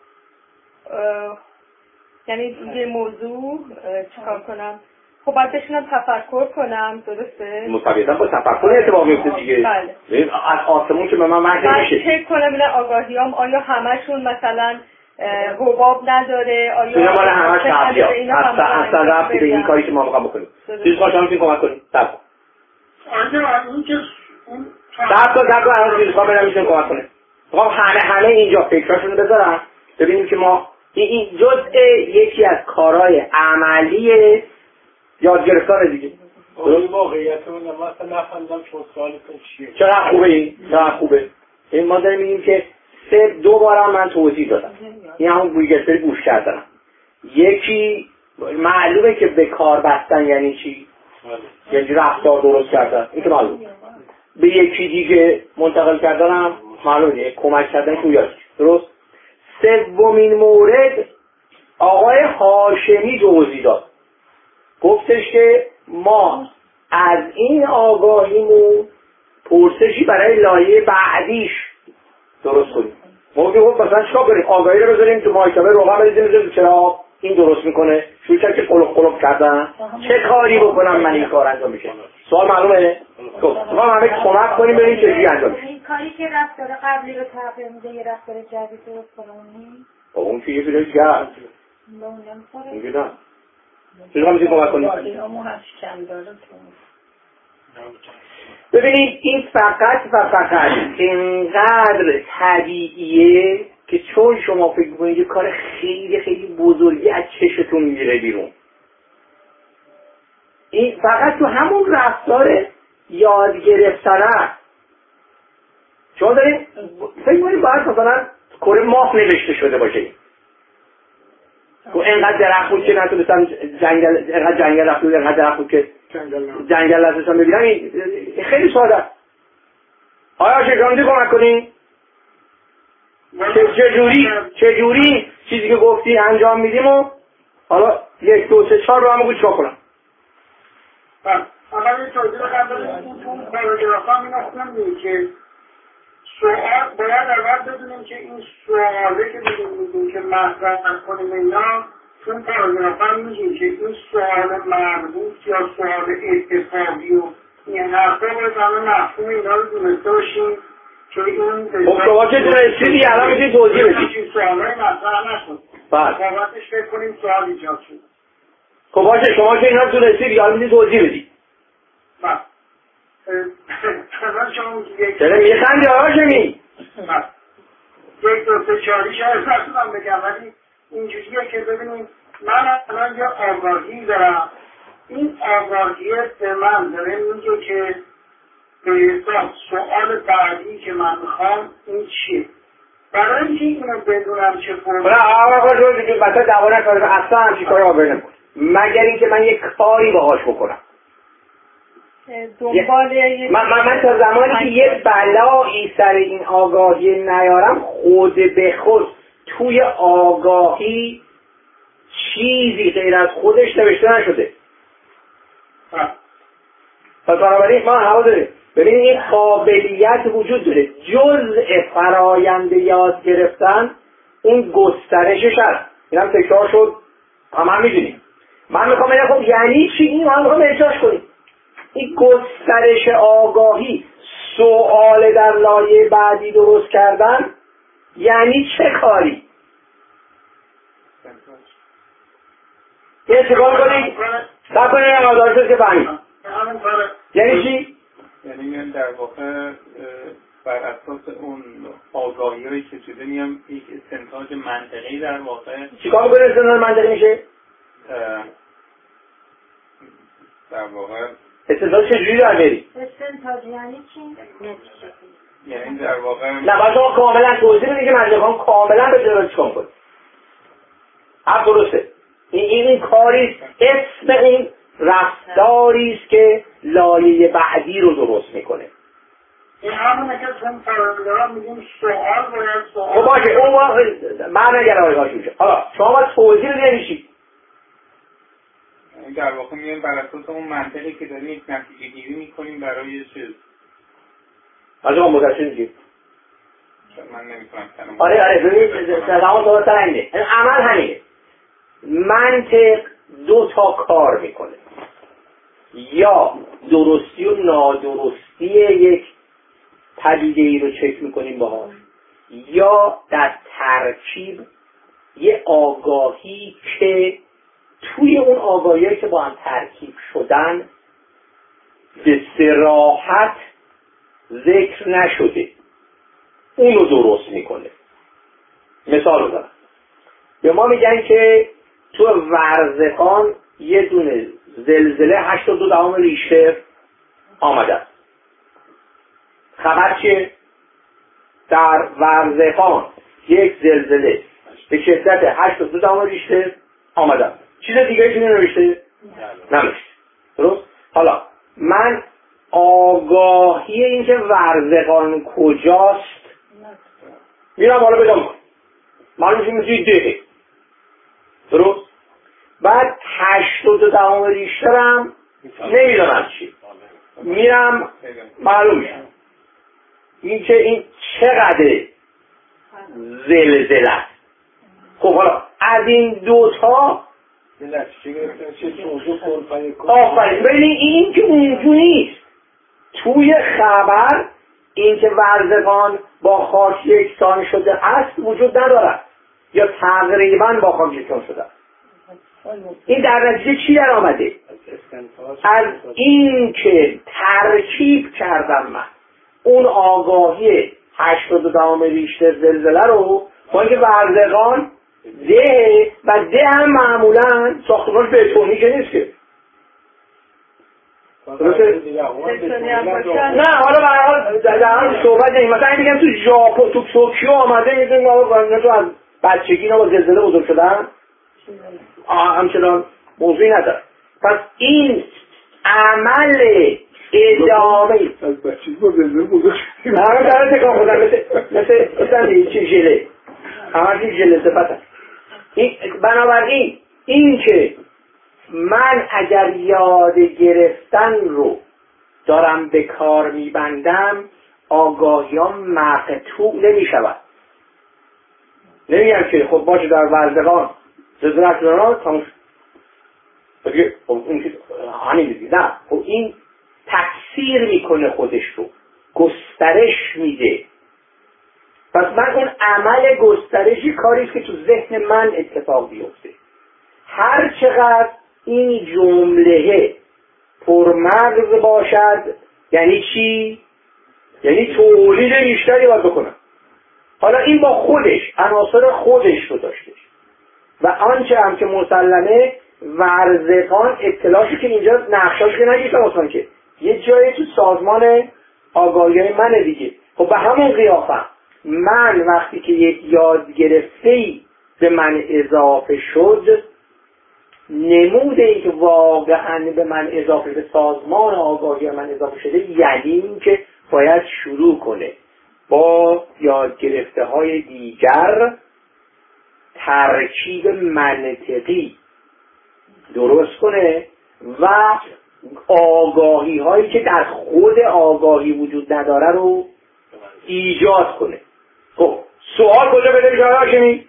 یعنی یه موضوع چیکار کنم؟ خب باید بشینم تفکر کنم، درسته؟ طبیعتا با تفکر اتفاق میفته دیگه. بله. از آسمون که به من وحی نمیشه. من چک کنم این آگاهیام آیا همشون مثلا حباب نداره، آیا اینا مال همش قبلیه، اصلا ربطی به این کاری که ما میخوام بکنیم. چیز خواهشم میتونیم کمک کنیم؟ آره این که صبر کن چیز خواهم بدم میتونیم کمک کنیم. همه اینجا فکراشونو بذارم ببینیم که ما این جزء یکی از کارهای عملی یاد گرفتن دیگه. این واقعیتمون مثلا نفهمیدم شما سوالتون چیه. چقدر خوبه این ما داریم میگیم که دو بار من توضیح دادم، این همون گوگل گوش کردنم. یکی معلومه که به کار بستن یعنی چی، یعنی رفتار درست کردن، این که معلومه. به یکی دیگه منتقل کردنم معلومه، کمک کردن که یاد. درست. سومین مورد آقای هاشمی توضیح داد، گفتش که ما از این آگاهیمون پرسشی برای لایه بعدیش درست کنیم. ما میگیم خب مثلا چیکار کنیم؟ آگاهی رو بذاریم تو مایکروویو روغن بریزیم چرا این درست میکنه؟ شروع کرد که قلق کردن. چه کاری بکنم من این کار انجام میشه؟ سوال معلومه؟ خب ما همه کمک کنیم ببینیم چجوری انجام میشه. این کاری که رفتار قبلی رو تغییر میده یه رفتار جدید درست کنیم. اون که یه جوری کرد. میگم چجوری میشه کمک کنیم؟ ببینید این فقط و فقط اینقدر طبیعیه که چون شما فکر می‌کنید یه کار خیلی خیلی بزرگی از چشتون میره بیرون. این فقط تو همون رفتار یاد گرفتن است. شما دارید فکر کنید باید مثلا کره ماه نوشته شده باشه. و اینقدر درخت بود که نتونستم جنگل رفت بود، اینقدر درخت بود که جنگل نتونستم ببینم. خیلی ساده است. آیا شکرانتی کمک کنین؟ چجوری چیزی که گفتی انجام میدیم و حالا 1 2 3 4 رو هم بگو چرا کنم. اول این توضیح رو قبل اون پاراگراف هم این اصلا که سوال باید اول بدونیم که این سواله که میگیم که مطرح کنیم اینا چون پاراگراف هم میگیم که این سوال مربوط یا سوال اتفاقی و این حرفا باید همه مفهوم اینا رو دونسته باشیم که این خب شما که دونستی دیگه الان میگید توضیح بدید سوالای مطرح نشد بابتش فکر کنیم سوال ایجاد شد. خب باشه شما که اینا دونستی دیگه الان میگید توضیح بدید. چرا میخندی آقا شمی؟ 1 2 3 4 شاید نتونم بگم ولی اینجوریه که ببینید من الان یه آگاهی دارم، این آگاهی به من داره میگه که به حساب سوال بعدی که من میخوام این چیه؟ برای اینکه اینو بدونم چه فرمه آقا جو دیگه مثلا دوانه کار اصلا همچی کاری آگاهی نکن مگر اینکه من یک کاری باهاش بکنم. من تا زمانی که یه بلایی سر این آگاهی نیارم خود به خود توی آگاهی چیزی غیر از خودش نوشته نشده. پس بنابراین ما هوا داریم ببینید این قابلیت وجود داره. جزء فرایند یاد گرفتن اون گسترشش هست. اینم تکرار شد هم میدونیم. من میخوام بگم خب یعنی چی این هم میخوام احساس کنیم. این گسترش آگاهی سوال در لایه بعدی درست کردن یعنی چه کاری؟ یه چکار کنید؟ سب کنید هم آدارشت که فهمید یعنی چی؟ یعنی در واقع بر اساس اون آگاهی هایی که شده میم یک استنتاج منطقی در واقع چیکار کنید استنتاج منطقی میشه؟ در واقع استنتاج چجوری در بری؟ استنتاج یعنی چی؟ یعنی در واقع نه باید شما کاملا توضیح بدید که من میخوام کاملا به جلوی چکم کنید. درسته. این کاری اسم این رفتاری است که لایه بعدی رو درست میکنه. این همونه که چون پرادگرام میگیم سوال باید سوال. خب باشه اون من نگره آقای هاشمی میشه. حالا شما باید توضیح نمیشید. در واقع میایم بر اساس اون منطقی که داریم یک نتیجه گیری میکنیم برای چیز. از اون متوجه میشید؟ من نمیتونم کنم. آره ببینید زمان صحبت سر اینه. عمل همینه. منطق دو تا کار میکنه. یا درستی و نادرستی یک پدیده ای رو چک میکنیم باهاش، یا در ترکیب یه آگاهی که توی اون آگاهی که با هم ترکیب شدن به صراحت ذکر نشده اونو درست میکنه. مثال بزنم. به ما میگن که تو ورزقان یه دونه زلزله 8.2 ریشتر آمده. خبر چیه؟ در ورزقان یک زلزله به شدت 8.2 ریشتر آمده. چیز دیگه ایشون نوشته؟ نوشته. درست؟ حالا من آگاهی این که ورزقان کجاست میرم حالا بدم معلوم میشه ده. درست؟ بعد 8.2 ریشترم نمیدونم چی میرم معلوم میشه این که این چقدر زلزله است. خب حالا از این دوتا آفرین ببینید این که اونجوری نیست. توی خبر این که ورزقان با خاک یکسان شده است وجود ندارد یا تقریبا با خاک یکسان شده. این در نتیجه چی در آمده؟ از این که ترکیب کردم من اون آگاهی 8.2 ریشتر زلزله رو با اینکه ورزقان ده و ده هم معمولا ساختمانش بتونی که نیست که نه حالا در صحبت نمیم. مثلا بگم تو ژاپن تو توکیو آمده میدونیم ما تو از بچگی اینا با زلزله بزرگ شدن همچنان موضوعی نداره. پس این عمل ادامه از بچگی با زلزله بزرگ شدیم همه داره تکان خودم مثل چی ژله همه ژله صفت هست. بنابراین این که من اگر یاد گرفتن رو دارم به کار میبندم آگاهیام مقطوع نمیشود. نمیگم که خب باشه در ورزقان زلزله شدن تموم بگه خب این که همین دیگه نه. خب این تکثیر میکنه خودش رو گسترش میده. پس من اون عمل گسترشی کاریست که تو ذهن من اتفاق بیفته. هر چقدر این جمله پرمغز باشد یعنی چی؟ یعنی تولید بیشتری باید بکنم. حالا این با خودش عناصر خودش رو داشته و آنچه هم که مسلمه ورزقان اطلاعی که اینجا نقشاش که نگیشتم اصلا که یه جایی تو سازمان آگاهی منه دیگه. خب به همون قیافم من وقتی که یک یاد گرفته‌ای به من اضافه شد نموده ای که واقعا به من اضافه به سازمان آگاهی من اضافه شده یعنی این که باید شروع کنه با یاد گرفته های دیگر ترکیب منطقی درست کنه و آگاهی هایی که در خود آگاهی وجود نداره رو ایجاد کنه. خب سوال کجا بده بیشتر هاشمی؟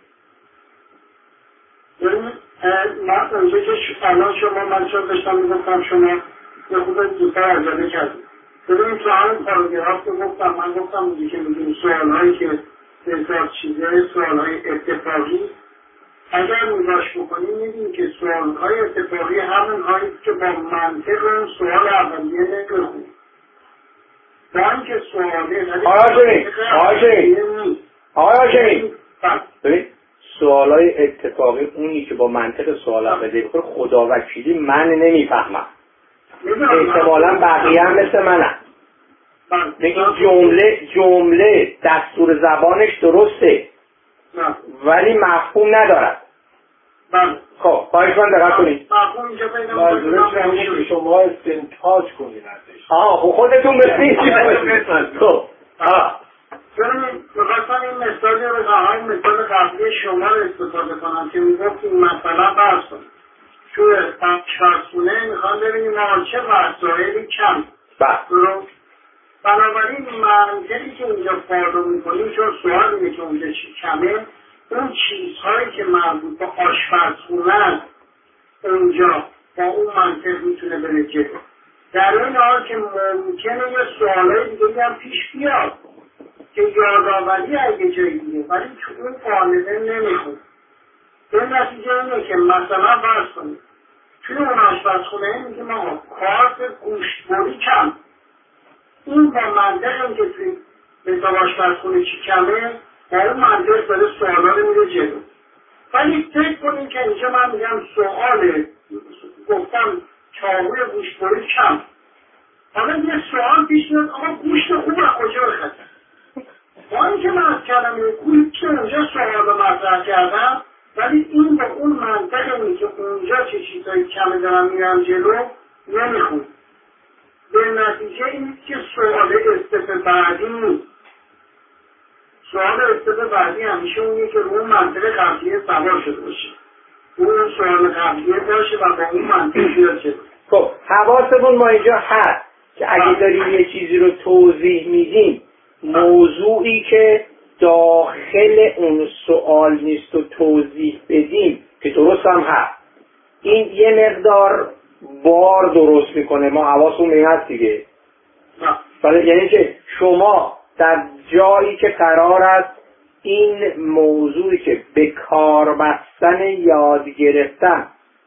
من اونجا که الان شما من چون داشتم میگفتم شما یه خود زودتر عجله کردیم. ببینیم تو همون پاراگراف که گفتم من گفتم میگه که میگیم سوالهایی که بسیار چیزه سوالهای اتفاقی اگر نگاش بکنیم میدیم که سوالهای اتفاقی همون هایی که با منطق اون سوال اولیه نمیخونیم. با اینکه آقای هاشمی سوالای اتفاقی اونی که با منطق سوال اولیه بخوره خدا وکیلی من نمیفهمم. احتمالا بقیه هم مثل منم. این جمله دستور زبانش درسته ولی مفهوم ندارد. خب خواهش من دقت کنید. منظورش همینه که شما استنتاج کنید ازش. خب خودتون بسید. خب میخواستم این مثالی رو بزنم، مثال قبلی شما رو استفاده کنم که میگفت این مثلا فرض کنید توی آشپزخونه میخوام ببینیم ما چه وسایلی کم. درست؟ بنابراین منطقی که اونجا فالو میکنیم، چون سوال اینه که اونجا چی کمه، اون چیزهایی که مربوط به آشپزخونه است اونجا با اون منطق میتونه بره جلو. در این حال که ممکنه یه سوالای دیگه هم پیش بیاد که یادآوری اگه جایی دیگه ولی تو اون قاعده نمیخونه. به نتیجه اینه که مثلا فرض کنید توی اون آشپزخونه میگه ما کارت گوشتبری کم. این با منطق این که توی مثلا آشپزخونه چی کمه با اون منطق داره سوالا رو میره جلو. ولی فکر کنیم که اینجا من میگم سواله گفتم چاقوی گوشتبری کم. حالا یه سوال پیش میاد آقا گوشت خوب از کجا بخرم؟ با اینکه من از کلمه گوشت اونجا سوال رو مطرح کردم ولی این با اون منطق اینه که اونجا چه چیزایی کمه دارم میرم جلو نمیخون. به نتیجه این که سوال استفاده بعدی نیست. سوال استفاده بعدی همیشه اونیه که رو منطق قبلیه سوار شده باشه. اون سوال قبلیه باشه و با اون منطق بیاد جلو. خب حواسمون ما اینجا هست که اگه داریم یه چیزی رو توضیح میدیم موضوعی که داخل اون سوال نیست و توضیح بدیم که درست هم هست، این یه مقدار بار درست میکنه. ما حواسمون هست دیگه. ولی یعنی که شما در جایی که قرار است این موضوعی که به کار بستن یاد گرفتن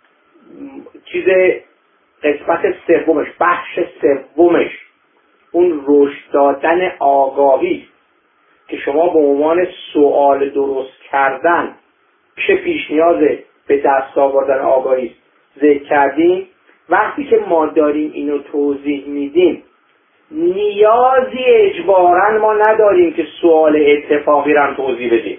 چیز قسمت سومش، بخش سومش اون رشد دادن آگاهی که شما به عنوان سوال درست کردن چه پیش نیاز به دست آوردن آگاهی ذکر کردیم. وقتی که ما داریم اینو توضیح میدیم نیازی اجباراً ما نداریم که سوال اتفاقی رو توضیح بدیم.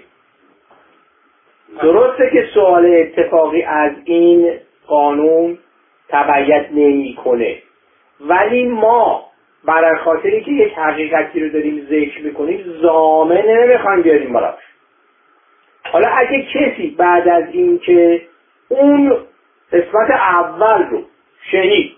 درسته که سوال اتفاقی از این قانون تبعیت نمی‌کنه ولی ما برای خاطری که یک حقیقتی رو داریم ذکر میکنیم ضامن نمیخوایم بیاریم براش. حالا اگه کسی بعد از این که اون قسمت اول رو شنید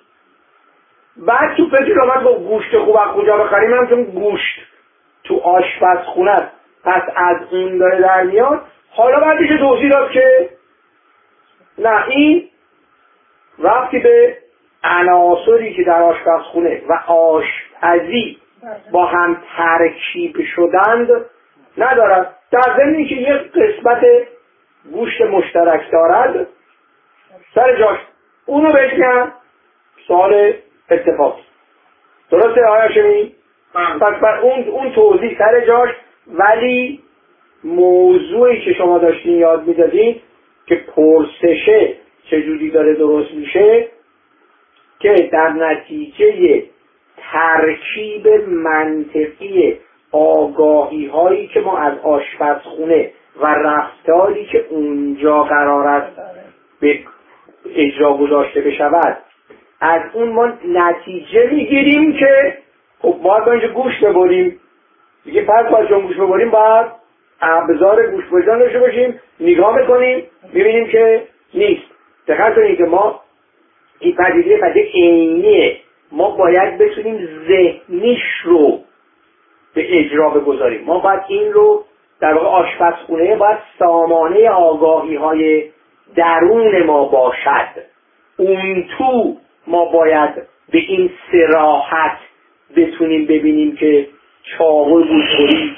بعد تو فکر آمد با گوشت خوب از کجا بخریم، هم چون گوشت تو آشپزخونه است پس از اون داره در میاد، حالا بعد میشه توضیح داد که نه این ربطی به عناصری که در آشپزخونه و آشپزی با هم ترکیب شدند ندارد. در ضمنی که یک قسمت گوشت مشترک دارد سر جاش اونو بگم سوال اتفاقی. درسته آیا شمی؟ پس بر اون توضیح سر جاش، ولی موضوعی که شما داشتین یاد میدادین که پرسشه چجوری داره درست میشه که در نتیجه ترکیب منطقی آگاهی هایی که ما از آشپزخونه و رفتاری که اونجا قرار است به اجرا گذاشته بشود از اون ما نتیجه میگیریم که خب باید با اینجا گوشت ببریم دیگه، پس باید چون گوشت ببریم باید ابزار گوشت بردن داشته باشیم، نگاه میکنیم میبینیم که نیست. دقت کنید که ما این پدیده عینیه، ما باید بتونیم ذهنیش رو به اجرا بگذاریم. ما باید این رو در واقع آشپزخونه باید سامانه آگاهی های درون ما باشد. اون تو ما باید به این صراحت بتونیم ببینیم که چاقوی گوشتبری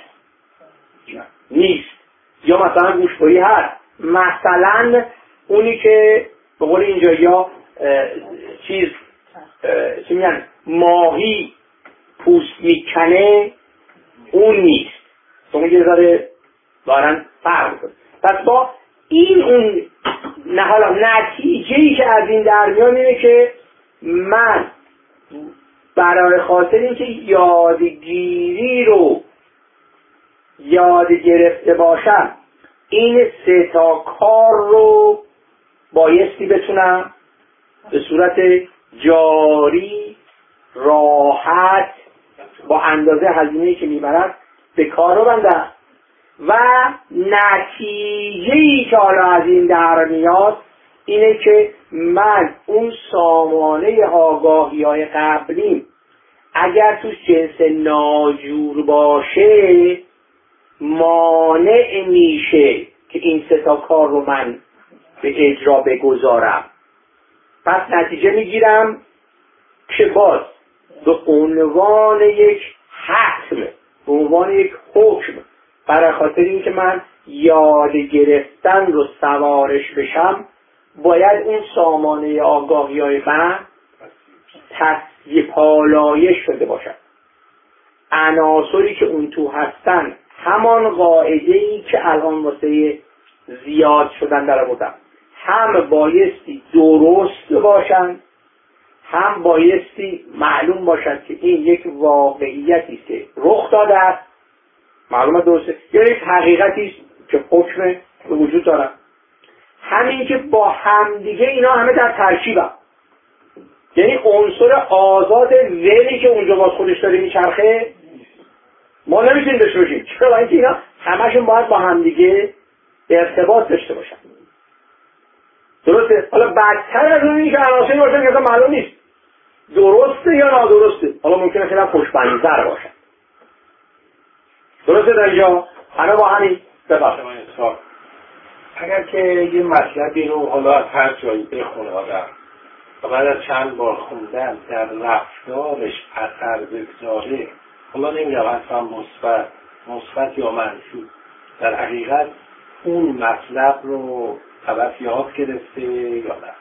نیست یا مثلا گوشتبری هست. مثلا اونی که به قول اینجا یا چی میگن ماهی پوست میکنه اون نیست، اون یه ذره دارن فرق کنه. پس با این اون نتیجه‌ای که از این در میاد اینه که من برای خاطر اینکه یادگیری رو یاد گرفته باشم این 3 تا کار رو بایستی بتونم به صورت جاری راحت با اندازه هزینه‌ای که میبرد به کار رو بندم و نتیجه‌ای که حالا از این در میاد اینه که من اون سامانه آگاهی‌های قبلی اگر توش جنس ناجور باشه مانع میشه که این 3 تا کار رو من به اجرا بگذارم. پس نتیجه میگیرم که باز به عنوان یک حتم، به عنوان یک حکم، برای خاطر اینکه من یاد گرفتن رو سوارش بشم باید اون سامانه آگاهی‌های من تصفیه پالایش شده باشد. عناصری که اون تو هستن همان قاعده‌ای که الان واسه زیاد شدن در آوردم، هم بایستی درست باشن، هم بایستی معلوم باشد که این یک واقعیتی است که رخ داده است، معلومه درسته، یا یک حقیقتی است که حکم وجود داره. همین که با همدیگه اینا همه در ترکیبن، یعنی عنصر آزاد ولی که اونجا باز خودش داره میچرخه ما نمیتونیم داشته باشیم، چرا؟ اینکه اینا همشون باید با همدیگه ارتباط داشته باشن. درسته؟ حالا بدتر از اون این که عناصری باشن که اصلا معلوم نیست درسته یا نادرسته، حالا ممکنه خیلی خوشبین‌تر باشه. درسته در اینجا همه با همین بفرمایید. اگر که یه مطلبی رو حالا از هر جایی بخونه آدم و بعد از چند بار خوندن در رفتارش اثر بگذاره، حالا نمیگم اصلا مثبت یا منفی، در حقیقت اون مطلب رو طرف یاد گرفته یا نه؟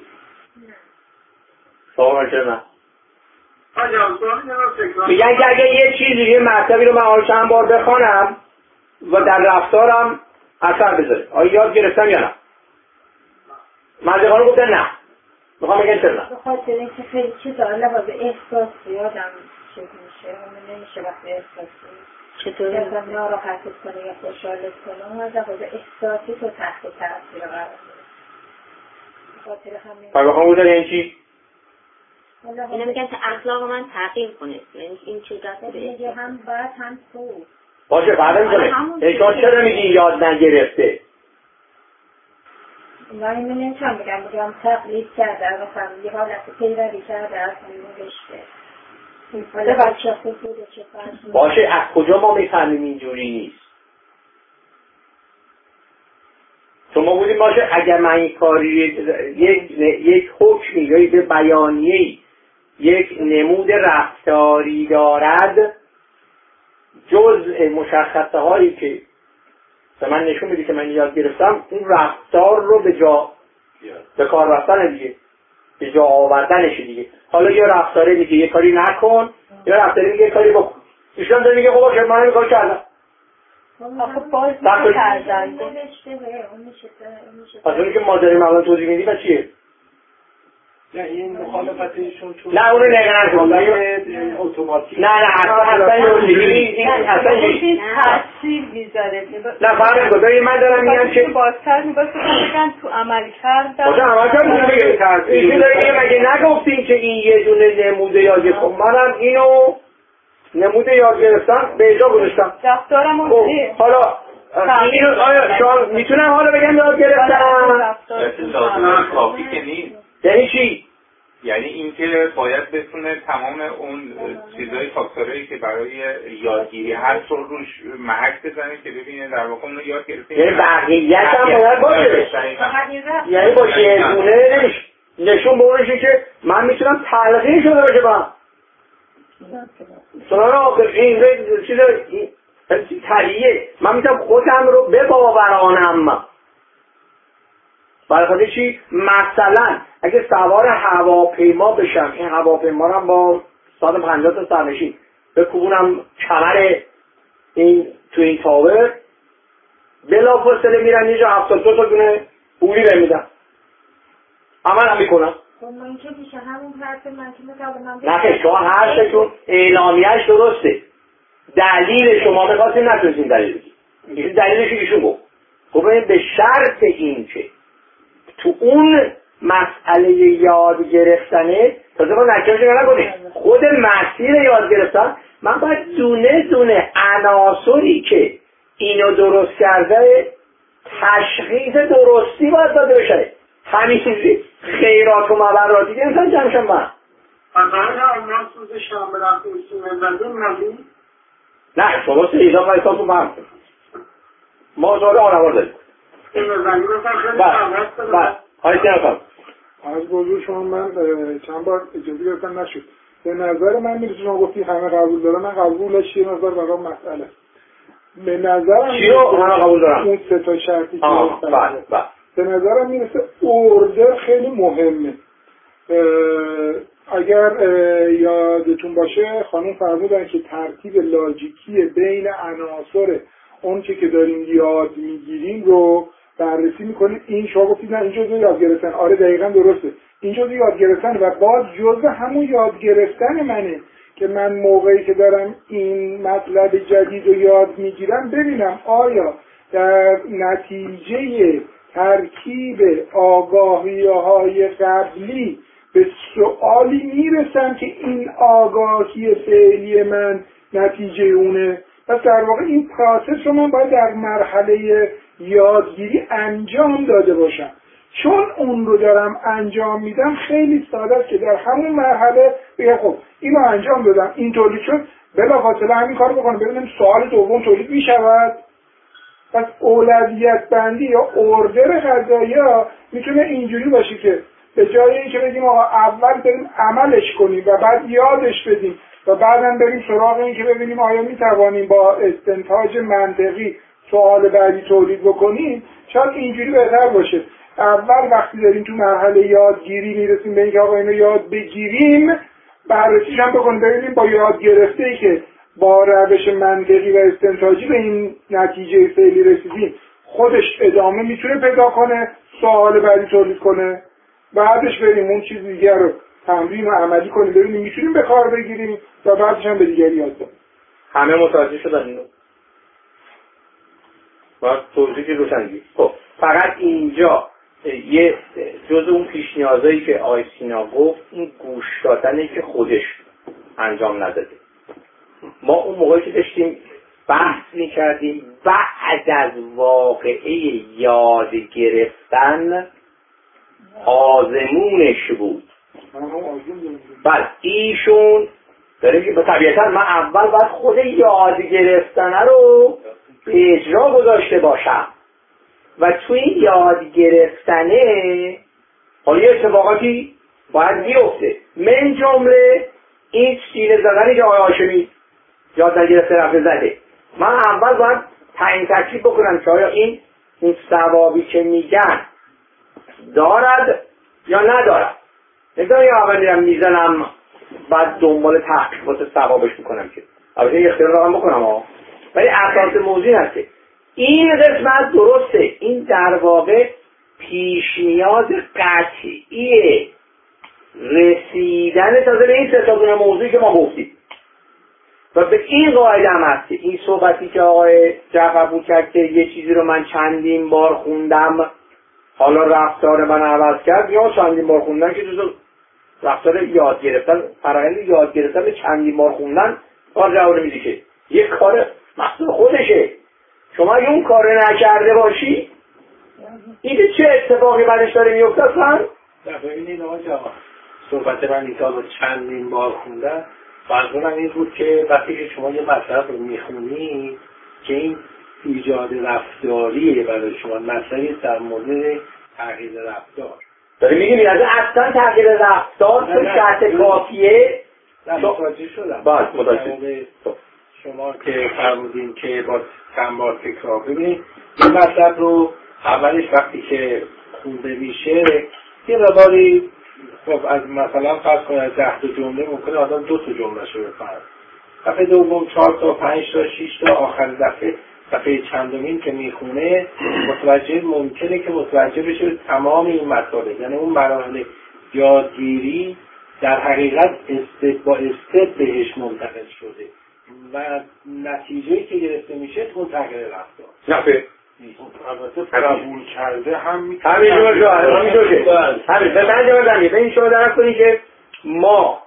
سوال نه. میگن که اگه یه چیزی یه مطلبی رو من چند بار بخوانم و در رفتارم اثر بذاره، آیا یاد گرفتم یا نه؟ مردقانو گفتن نه. میخوام بگن چرا نه؟ به خاطر اینکه خیلی چیزا لحاظ احساسی آدم چیز میشه، همون نمیشه وقتی احساسی چطور؟ یا ناراحتت کنه یا خوشحالت کنه، اون از لحاظ احساسی تو تحت تاثیر قرار میگیره. به خاطر همین فرقا بودن این چی؟ اینا میگن که اخلاق من تغییر کنه، یعنی این چیز دست میگه هم بعد هم خوب باشه بعدم کنه. اشان چرا میگی یاد نگرفته؟ من نمیتونم بگم تقلید کرده، مثلا یه حالت پیروی کرده از این رشته، حالا بچه خوب بوده چه فرض باشه از کجا ما میفهمیم اینجوری نیست؟ شما بودیم باشه اگر من این کاری یک حکمی یا به بیانیه‌ای یک نمود رفتاری دارد، جزء مشخصه هایی که به من نشون میده که من یاد گرفتم اون رفتار رو به کار رفتن دیگه، به جا آوردنش دیگه. حالا یه رفتاره میگه یه کاری نکن، یا رفتاره میگه یه کاری بکن. ایشون داره میگه خب باشه من این کار کردم. آخه باز کردن پس اونی که ما داریم الان توضیح میدیم و چیه؟ نه این مخالفتشون تو نه اونو نگران کن اتوماتیک نه اصلا این اصلا تاثیر میذاره. نه فهمه گذاری من دارم میگم که بازتر میباشه بگن تو عمل کردن باشه عمل کردن ایشون داره میگه مگه نگفتین که این یه دونه نموده یاد گرفتم، منم اینو نموده یاد گرفتم به اجرا گذاشتم رفتارم حالا اینو آیا شما میتونم حالا بگم یاد گرفتم؟ لازم کافی که نیست. یعنی چی؟ یعنی اینکه باید بتونه تمام اون چیزای فاکتورایی که برای یادگیری هست رو روش محک بزنه که ببینه در واقع اونو یاد گرفته. یعنی بقیه‌اش هم باید باشه. یعنی با یه دونه نمیشه نشون بورشه که من میتونم تلقین شده باشه با سنان این چیز طبیعیه، من میتونم خودم رو بباورانم. برای خاطر چی؟ مثلا اگه سوار هواپیما بشم، این هواپیما رو با 150 تا سرنشین بکوبونم کمر این تو این تاور، بلافاصله میرن اینجا 72 تا دونه پولی بمیدن، عمل هم میکنم. خب من که میشه همون حرف من که میتونم نه شما حرفتون اعلامیه‌اش درسته، دلیل شما می‌خواستین نتونستین دلیل بگید. این دلیلش ایشون گفت. خب به شرط این که تو اون مسئله یاد گرفتنه تازه ما نکردیم نکنیم خود مسیر یاد گرفتن من باید دونه دونه عناصری که اینو درست کرده تشخیص درستی باید داده بشه. همین چیزی خیرات و مبراتی که انسان جمشن من ما سوز شنبه رفتیم سیمه مالی نه شما سیدان و ایسان تو من ما داره آنوار داریم این مزنی بسن خیلی شنبه بله های سیدان از بزرگ شما من چند بار اجازه گرفتم نشد. به نظر من میرسه شما گفتی همه قبول دارم، من قبولش یه نظر برام مسئله. به نظرم چی رو همه قبول دارم؟ اون سه تا شرطی که بله. به نظرم میرسه اوردر خیلی مهمه. اگر یادتون باشه خانم فرمودن که ترتیب لاجیکی بین عناصر اون چه که داریم یاد میگیریم رو بررسی میکنید. این شما گفتید نه این جزء یاد گرفتن، آره دقیقاً درسته، این جزء یاد گرفتن و باز جزء همون یاد گرفتن منه که من موقعی که دارم این مطلب جدید رو یاد میگیرم ببینم آیا در نتیجه ترکیب آگاهی‌های قبلی به سوالی میرسم که این آگاهی فعلی من نتیجه اونه. پس در واقع این پروسس رو من باید در مرحله یادگیری انجام داده باشم. چون اون رو دارم انجام میدم خیلی ساده است که در همون مرحله بگم خب اینو انجام دادم این تولید شد بلافاصله همین کار بکنم ببینیم سوال دوم تولید میشود. پس اولویت بندی یا اوردر قضایا میتونه اینجوری باشه که به جای اینکه بگیم آقا اول بریم عملش کنیم و بعد یادش بدیم و بعدم بریم سراغ این که ببینیم آیا میتوانیم با استنتاج منطقی سوال بعدی تولید بکنیم، شاید اینجوری بهتر باشه. اول وقتی داریم تو مرحله یادگیری میرسیم به اینکه آقا اینو یاد بگیریم بررسیش هم بکنیم ببینیم با یاد گرفته‌ای که با روش منطقی و استنتاجی به این نتیجه فعلی رسیدیم خودش ادامه میتونه پیدا کنه، سوال بعدی تولید کنه، بعدش بریم اون چیز دیگر رو تمرین و عملی کنیم ببینیم میتونیم به کار بگیریم و بعدش هم به دیگری یاد بدیم. همه متوجه شدن اینو؟ باید توضیحی روشنگی. خب فقط اینجا یه جز اون پیش نیازایی که آقای سینا گفت این گوش دادنه که خودش انجام نداده. ما اون موقعی که داشتیم بحث می‌کردیم بعد از واقعه یاد گرفتن آزمونش بود. بله ایشون داره که طبیعتا من اول باید خود یاد گرفتن رو به اجرا گذاشته باشم و توی یاد گرفتنه حالا یه اتفاقاتی باید بیفته من جمله این سینه زدنی که آقای هاشمی یاد نگرفته رفته زده. من اول باید تعیین تکلیف بکنم که آیا این ثوابی که میگن دارد یا ندارد. نمیدونم یا اول میرم میزنم بعد دنبال تحقیقات ثوابش میکنم که البته یه اختیار رو بکنم ولی اساس موضوع هسته این قسمت درسته. این در واقع پیش نیاز قطعیه رسیدن تازه به این ستون موضوعی که ما گفتیم و به این قاعده هم هست که این صحبتی که آقای جعفر بود کرد که یه چیزی رو من چندین بار خوندم حالا رفتار من عوض کرد یا چندین بار خوندن که جزو رفتار یاد گرفتن فرآیند یاد گرفتن به چندین بار خوندن کار جواب نمیده که یک کار محصول خودشه. شما اگه اون کار نکرده باشی این چه اتفاقی بعدش داره میفته اصلا؟ ببینید آقا جواب صحبت من اینجا با چندین بار خوندن منظورم این بود که وقتی که شما یه مطلب رو میخونید که این ایجاد رفتاریه برای شما مسئله در مورد تغییر رفتار داره میگیم از اصلا تغییر رفتار تو شرط کافیه متوجه شدم. متوجه شما که فرمودین که با چند بار تکرار ببینید این مطلب رو اولش وقتی که خونده میشه یه مقداری خب از مثلا فرض کنید از 10 تا جمله ممکنه آدم 2 تا جمله شو بفهمه. دفعه دوم 4 تا 5 تا 6 تا آخر دفعه چندمین که میخونه ممکنه که متوجه بشه تمام این مطالب. یعنی اون مراحل یادگیری در حقیقت با استپ بهش منتقل شده و نتیجه‌ای که گرفته میشه اون تغییر رفتار. نه البته قبول کرده هم میتونه همین به این شما درک کنید که ما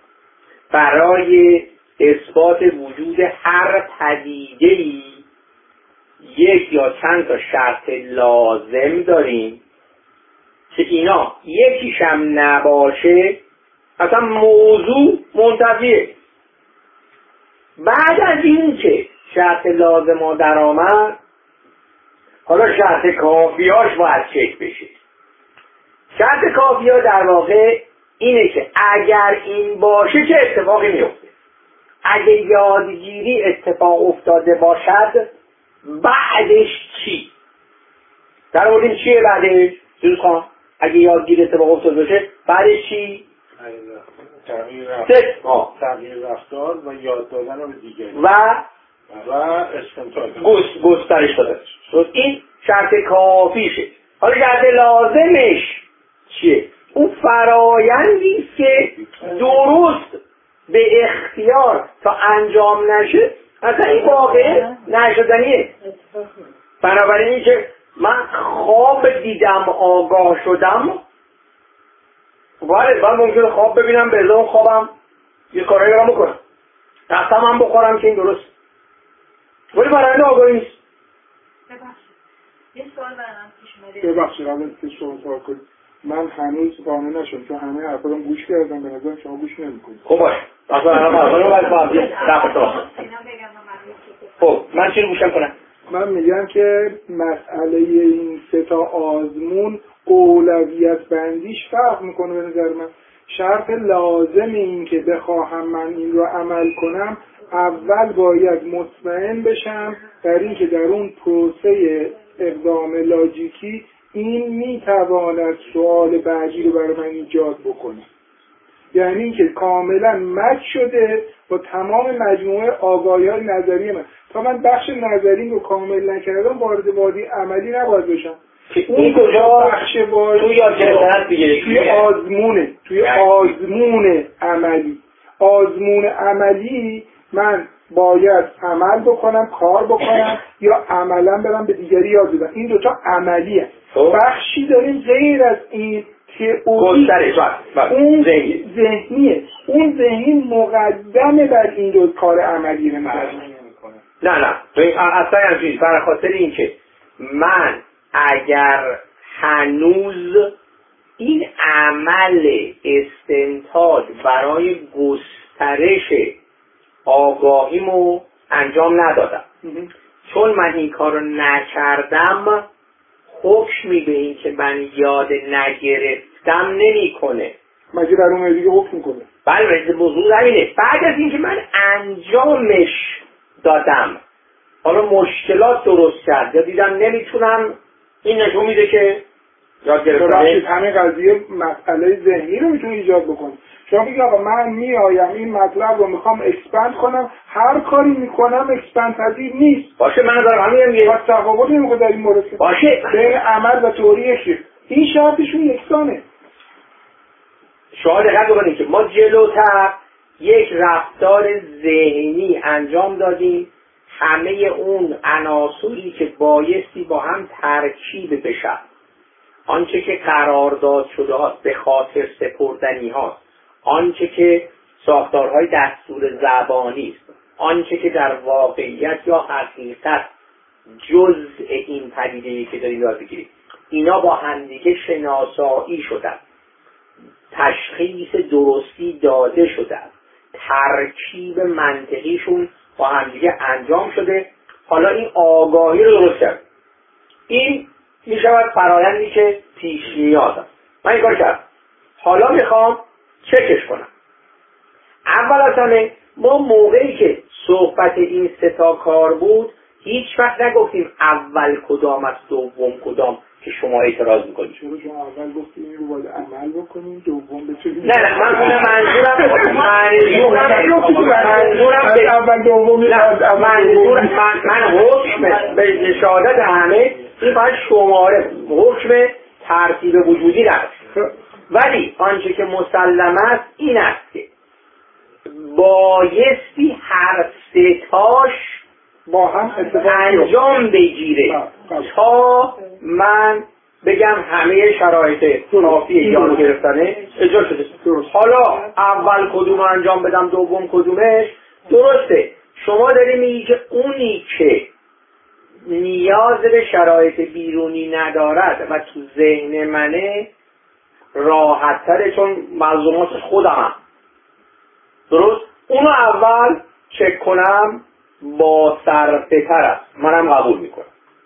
برای اثبات وجود هر پدیده‌ای یک یا چند تا شرط لازم داریم که اینا یکیش هم نباشه اصلا موضوع منتفیه. بعد از این که شرط لازم ها در آمد، حالا شرط کافیاش باید چک بشه. شرط کافیا در واقع اینه که اگر این باشه چه اتفاقی میفته. اگه یادگیری اتفاق افتاده باشد بعدش چی؟ در آوردیم چیه بعدش؟ جوز خواهم اگه یادگیری اتفاق افتاده باشه بعدش چی؟ تغییر رفتار و یاد دادن به دیگری و استنتاج گسترش داده. این شرط کافیشه. حالا شرط لازمش چیه؟ اون فرایندی که درست به اختیار تا انجام نشه اصلا این واقع نشدنیه. بنابراین این که من خواب دیدم آگاه شدم، ولی من ممکنه خواب ببینم به ازای اون خوابم یه کارایی رو بکنم، قسم هم بخورم که این درست، ولی برای آگاهی نیست. یه سوال برام پیش اومده. ببخشید اول شما سوال کنید. من هنوز قانع نشدم چون همه حرفام گوش کردم، به نظرم شما گوش نمی‌کنید. خب باشه. اصلا خب من چی رو گوشم کنم؟ من میگم که مسئله این سه تا آزمون اولویت بندیش فرق میکنه به نظر من. شرط لازم این که بخواهم من این رو عمل کنم اول باید مطمئن بشم در این که در اون پروسه اقدام لاجیکی این میتواند سوال بعدی رو برای من ایجاد بکنه. یعنی اینکه کاملا مچ شده با تمام مجموعه آگاهی‌های نظری من. تا من بخش نظری رو کامل نکردم وارد وادی عملی نباید بشم. اون کجا بخش توی آزمون عملی. آزمون عملی من باید عمل بکنم، کار بکنم یا عملا برم به دیگری یاد بدم. این دوتا عملیه. بخشی داریم غیر از این تئوری، اون ذهنیه. اون ذهنی مقدمه بر این دو کار عملی رو نه اصلا همچنین. برای خاطر این که من اگر هنوز این عمل استنتاج برای گسترش آگاهیمو انجام ندادم، چون من این کارو نکردم حکمی به این که من یاد نگرفتم نمی کنه. مگه در اون دیگه حکم میکنه؟ بله موضوع همینه. بعد از این که من انجامش دادم حالا مشکلات درست کرد یا دیدم نمیتونم، این نشون میده که یاد گرفتم. همین قضیه مسئله ذهنی رو میتونه ایجاد بکنه. شما بگید آقا من میایم این مطلب رو میخوام اکسپند کنم، هر کاری میکنم اکسپند پذیر نیست. باشه من دارم همین میگم. پس تفاوت نمیکنه در این مورد. باشه بین عمل و تئوری این شرطشون یکسانه. شما دقت بکنید که ما جلوتر یک رفتار ذهنی انجام دادیم، همه اون عناصری که بایستی با هم ترکیب بشن، آنچه که قرارداد شده هاست، به خاطر سپردنی هاست، آنچه که ساختارهای دستور زبانی است، آنچه که در واقعیت یا حقیقت جزء این پدیده‌ای که داریم یاد بگیریم، اینا با همدیگه شناسایی شدن، تشخیص درستی داده شدن، ترکیب منطقیشون با همدیگه انجام شده. حالا این آگاهی رو درست کرد. این میشود فرایندی که پیش نیازم. من این کار کردم، حالا میخوام چکش کنم. اول از همه ما موقعی که صحبت این سه تا کار بود هیچ وقت نگفتیم اول کدام است دوم کدام که شما اعتراض میکنید. شما اول گفتیم این رو باید عمل بکنیم، دوم بتونیم. نه من منظورم اول دوم من حکم به نشادت همه این باید شماره حکم ترتیب وجودی نداشت. ولی آنچه که مسلم است این است که بایستی هر ستاش با هم انجام بگیره تا من بگم همه شرایط کافی یاد گرفتنه اجرا شده. حالا اول کدوم انجام بدم دوم کدومش، درسته. شما داری میگی که اونی که نیاز به شرایط بیرونی ندارد و تو ذهن منه راحت تره چون ملزوماتش خودمم، درست؟ اونو اول چک کنم با صرفه تر است، منم قبول میکنم.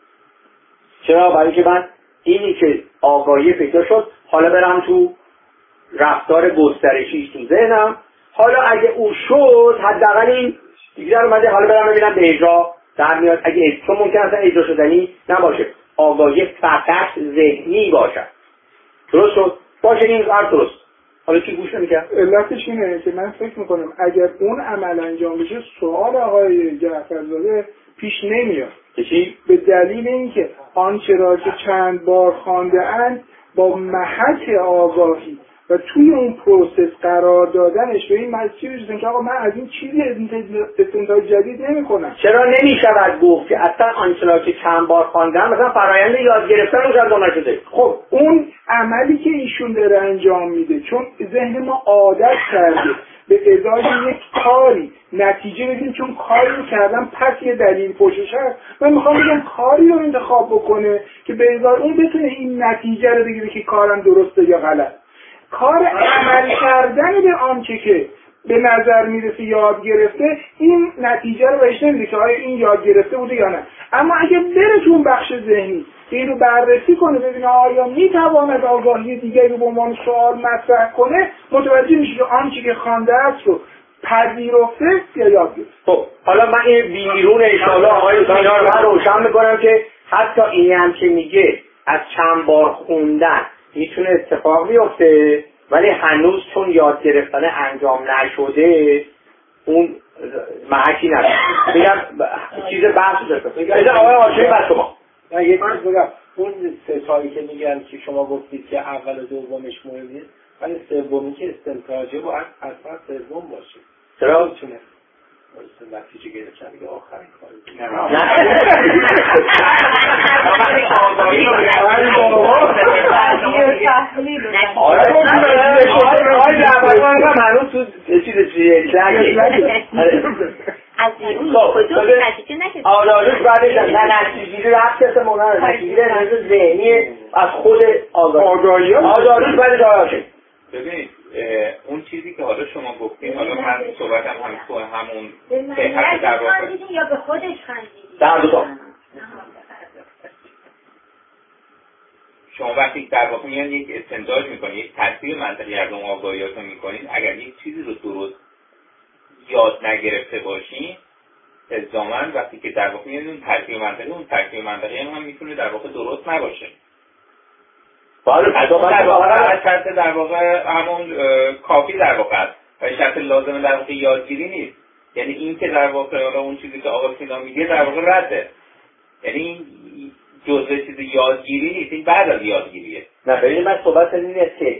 چرا؟ برای اینکه من اینی که آگاهی پیدا شد حالا برم تو رفتار گسترشی تو ذهنم، حالا اگه او شد حداقل این دیگه رو اومده، حالا برم ببینم به اجرا در میاد. اگه چون ممکن اصلا اجرا شدنی نباشه، آگاهی فقط ذهنی باشه، درست شد؟ باشه این کار درست. حالا کی گوش نمی‌کنه؟ علتش اینه که من فکر میکنم اگر اون عمل انجام بشه سوال آقای جعفرزاده پیش نمیاد. چی؟ به دلیل اینکه آنچه را که چند بار خوانده اند با محک آگاهی و توی اون پروسس قرار دادنش به این مسیر رسیدن که آقا من از این چیزی استنتاج جدید نمی‌کنم. چرا نمی‌شود گفت که اصلا آنچه را که چند بار خواندم مثلا فرآیند یاد گرفتن روش انجام نشده؟ خب اون عملی که ایشون داره انجام میده چون ذهن ما عادت کرده به ازای یک کاری نتیجه بدیم، چون کاری رو کردم پس یه دلیل پشتش هست. من میخوام بگم کاری رو انتخاب بکنه که به ازای اون بتونه این نتیجه رو بگیره که کارم درسته یا غلط. کار عمل کردن به آنچه که به نظر میرسه یاد گرفته این نتیجه رو بهش نمیده که آیا این یاد گرفته بوده یا نه. اما اگه بره تو اون بخش ذهنی این رو بررسی کنه ببینه آیا میتواند آگاهی دیگری رو به عنوان سوال مطرح کنه، متوجه میشه که آنچه که خوانده است رو پذیرفته یا یاد گرفته. خب حالا من این بیرون انشاءالله آقای سینا رو روشن میکنم که حتی اینی هم که میگه از چند بار خوندن میتونه اتفاق بیفته ولی هنوز چون یاد گرفتن انجام نشده اون محکی نداره. بگم چیز بحث داشته بگم آقای هاشمی بس شما من یه چیز بگم، اون ستایی که میگن که شما گفتید که اول و دومش مهم نیست ولی سومی که استنتاجه باید اصلا سوم باشه. چرا؟ چونه نتیجه گرفتن دیگه آخرین کاری. هنوز تو چیزی از اون کدوم نتیجه نگرفت. آنالوژ بعدش نه نتیجه رفت کسه مونا نتیجه نتیجه ذهنی از خود آگاهی آنالوژ بعدش آگاهی. ببینید اون چیزی که حالا شما گفتین، حالا من صحبتم هم تو همون صحت در واقع یا به خودش خندیدی؟ در دو تا. شما وقتی در واقع میان یک استنتاج میکنید، یک ترکیب منطقی از اون آگاهیاتون میکنید، اگر یک چیزی رو درست یاد نگرفته باشین الزاماً وقتی که در واقع میان اون ترکیب منطقی هم میتونه در واقع درست نباشه. شرط در واقع همون کافی در واقع است و شرط لازمه در واقع یادگیری نیست. یعنی این که در واقع حالا اون چیزی که آقا سینا میگه در واقع رده، یعنی جزء چیز یادگیری نیست، این بعد از یادگیریه. نه ببینید من صحبت اینه که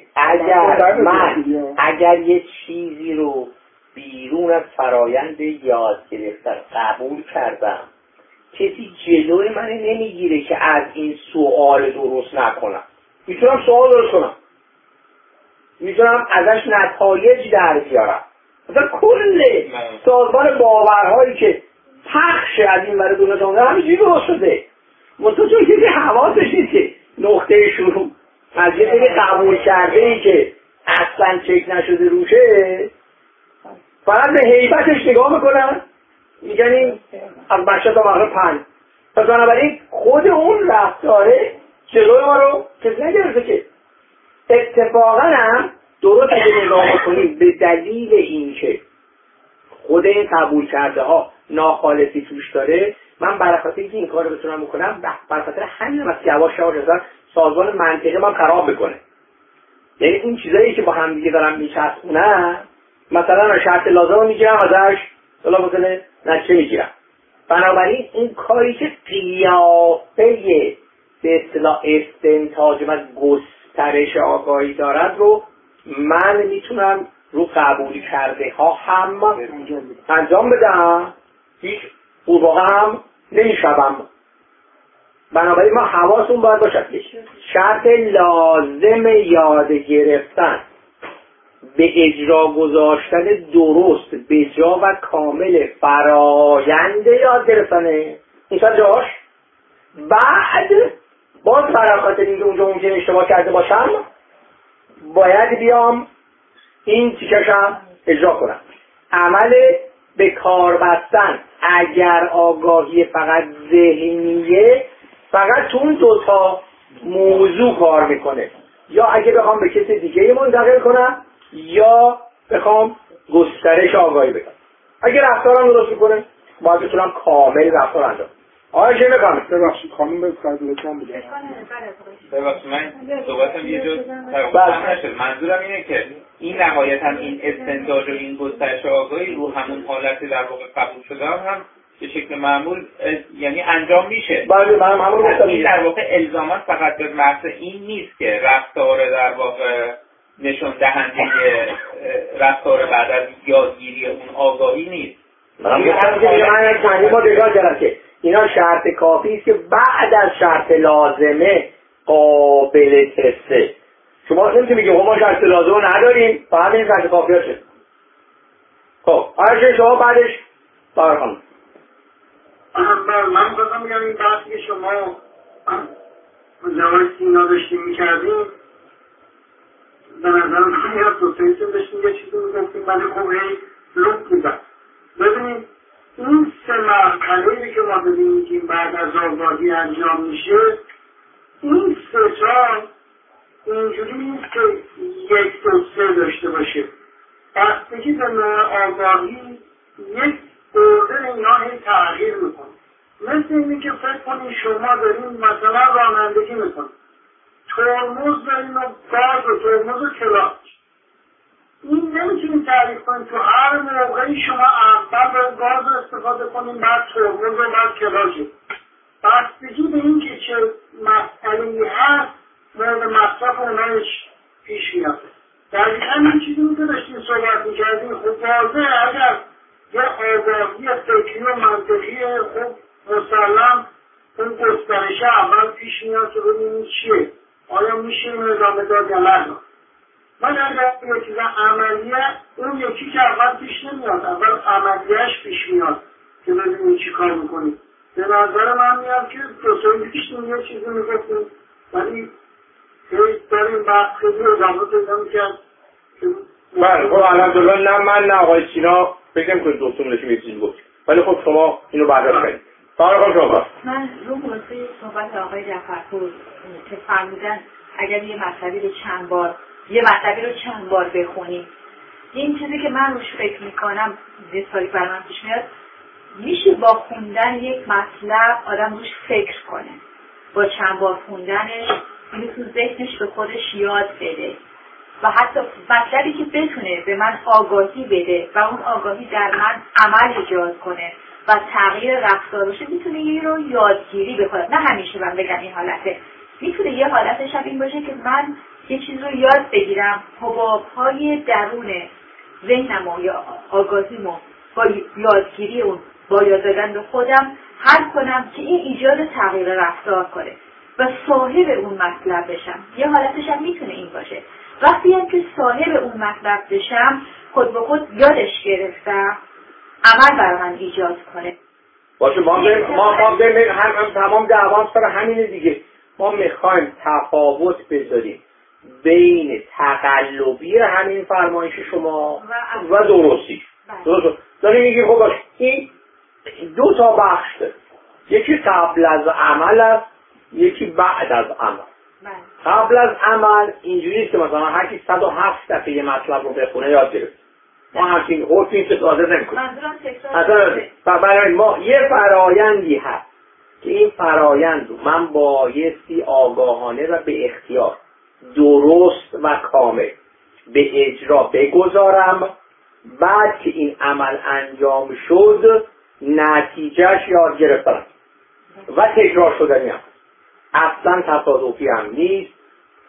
اگر یه چیزی رو بیرون از فرایند یاد گرفتن قبول کردم کسی جلوی من نمیگیره که از این سوال درست نکنم. میتونم سوال درست کنم، میتونم ازش نتایج در بیارم. مثلا کل سازمان باورهایی که پخش از این ور دنیا تامده همینجوری درست شده. مثلا چون کسی حواسش نیست که نقطه شروع از یه دیگه قبول کرده ای که اصلا چک نشده روشه فقط به هیبتش نگاه میکنن میگن این از مشهد تا مغرب 5. پس بنابراین خود اون رفتاره جلوی ما رو کسی نگرفته که اتفاقا هم درست اگه نگاه کنیم به دلیل این که خود این قبول کرده ها ناخالصی توش داره، من برخاطر اینکه این کار رو بتونم بکنم برخاطر همین از یواش یواش سازمان منطقه من خراب بکنه. یعنی اون چیزایی که با هم دیگه دارم میچسبونم مثلا شرط لازم رو میگیرم ازش حالا مثلا نتیجه میگیرم. بنابراین این کاری که قیافه به اصطلاح استنتاج من گسترش آگاهی دارد رو من میتونم رو قبول کرده ها هم انجام بدم، هیچ قورباغه هم نمیشوم. بنابراین ما حواسون باید باشد که شرط لازم یاد گرفتن به اجرا گذاشتن درست به جا و کامل فرایند یاد گرفتنه. این جاش بعد باز فرقات اینکه اونجا ممکن اشتباه کرده باشم باید بیام این تیکشم اجرا کنم. عمل به کار بستن اگر آگاهی فقط ذهنیه فقط تو اون دوتا موضوع کار میکنه، یا اگه بخوام به کسی دیگه منتقل کنم یا بخوام گسترش آگاهی بدم. اگه رفتارم درست میکنه باید بتونم کامل رفتار انجام. آیا چه میکنم؟ ببخشید خانم به لطفاً بگم. ببخشید من صحبتم یه جور تقریبا نشد. منظورم اینه که این نهایتاً این استنتاج و این گسترش آگاهی رو همون حالت در واقع قبول شده هم به شکل معمول یعنی انجام میشه. بله من معمول گفتم این در واقع الزاما فقط به محض این نیست که رفتار در واقع نشون دهنده رفتار بعد از یادگیری اون آگاهی نیست. من چندین بار تکرار کردم که اینا شرط کافی است که بعد از شرط لازمه قابل تسته. شما نمیتونید بگید ما شرط لازمه نداریم فقط این شرط کافی هست. خب آیا شما بعدش برخوام من خواستم بگم این بحثی که شما جواب سینا داشتیم میکردیم به نظرم خیلی از دوستاییتون داشتیم یه چیزی میگفتیم ولی خب هی لوب بودن. ببینید این سه مرحله‌ای که ما داریم میگیم بعد از آگاهی انجام میشه، این سه تا اینجوری نیست که یک دو سه داشته باشه. بستگی به نوع آگاهی یک اردر اینا هی تغییر میکنه. مثل اینی که فکر کنید شما دارین مثلا رانندگی میکنید، ترمز دارین و گاز و ترمز و کلاچ. این نمیتونید تعریف کنید تو هر موقعی شما اول گاز رو استفاده کنید بعد ترمز و بعد کلاچ. بستگی به این که چه مسئله‌ای هست مورد مصرف اونایش پیش میاد. دقیقا این چیزی که داشتیم صحبت میکردیم خب واضحه اگر یه آگاهی فکری و منطقی خوب مسلم اون گسترش اول پیش میاد که ببینید چیه، آیا میشه این ادامه داد یا نه. من اگر یه چیز عملیه اون یکی که اول پیش نمیاد، اول عملیهش پیش میاد که ببینید چی کار میکنید. به نظر من میاد که دو سال پیش یه چیزی میگفتیم ولی داریم بحث خیلی ادامه پیدا میکرد. بله خب الحمدلله نه من نه آقای سینا فکر نمی‌کنید دوستون نشیم یه چیزی گفت، ولی خب شما اینو برداشت کنید. من رو موضوع صحبت آقای جعفرپور که فرمودن اگر یه مطلبی رو چند بار بخونیم، این چیزی که من روش فکر میکنم بسیاری بر من پیش میاد، میشه با خوندن یک مطلب آدم روش فکر کنه، با چند بار خوندنش اینو تو ذهنش به خودش یاد بده و حتی مطلبی که بتونه به من آگاهی بده و اون آگاهی در من عمل ایجاد کنه و تغییر رفتار باشه، میتونه یه رو یادگیری بکنه. نه همیشه من بگم این حالته، میتونه یه حالتش هم این باشه که من یه چیز رو یاد بگیرم، حباب‌های درون ذهنمو یا آگاهیمو با یادگیری اون، با یاد دادن به خودم حل کنم که این ایجاد تغییر رفتار کنه و صاحب اون مطلب بشم. یه حالتش هم میتونه این باشه. وقتی هم که صاحب اون مطلب بشم، خود به خود یادش گرفتم، عمل برای من ایجاد کنه. باشه ما تمام دعوام سر همینه دیگه. ما میخوایم تفاوت بذاریم بین تقلبی همین فرمایش شما و درستی. درست داریم میگیم خب باشه این دو تا بخش داره، یکی قبل از عمل است، یکی بعد از عمل. قبل از عمل اینجوریه که مثلا هر کی 107 دفعه یه مطلب رو بخونه یاد گرفت. ما همچین حرفی استفاده نمی‌کنیم. برای ما یه فرایندی هست که این فرایند رو من بایستی آگاهانه و به اختیار درست و کامل به اجرا بگذارم. بعد که این عمل انجام شد نتیجهش یاد گرفتم و تکرار شدنی هم اصلا تصادفی هم نیست،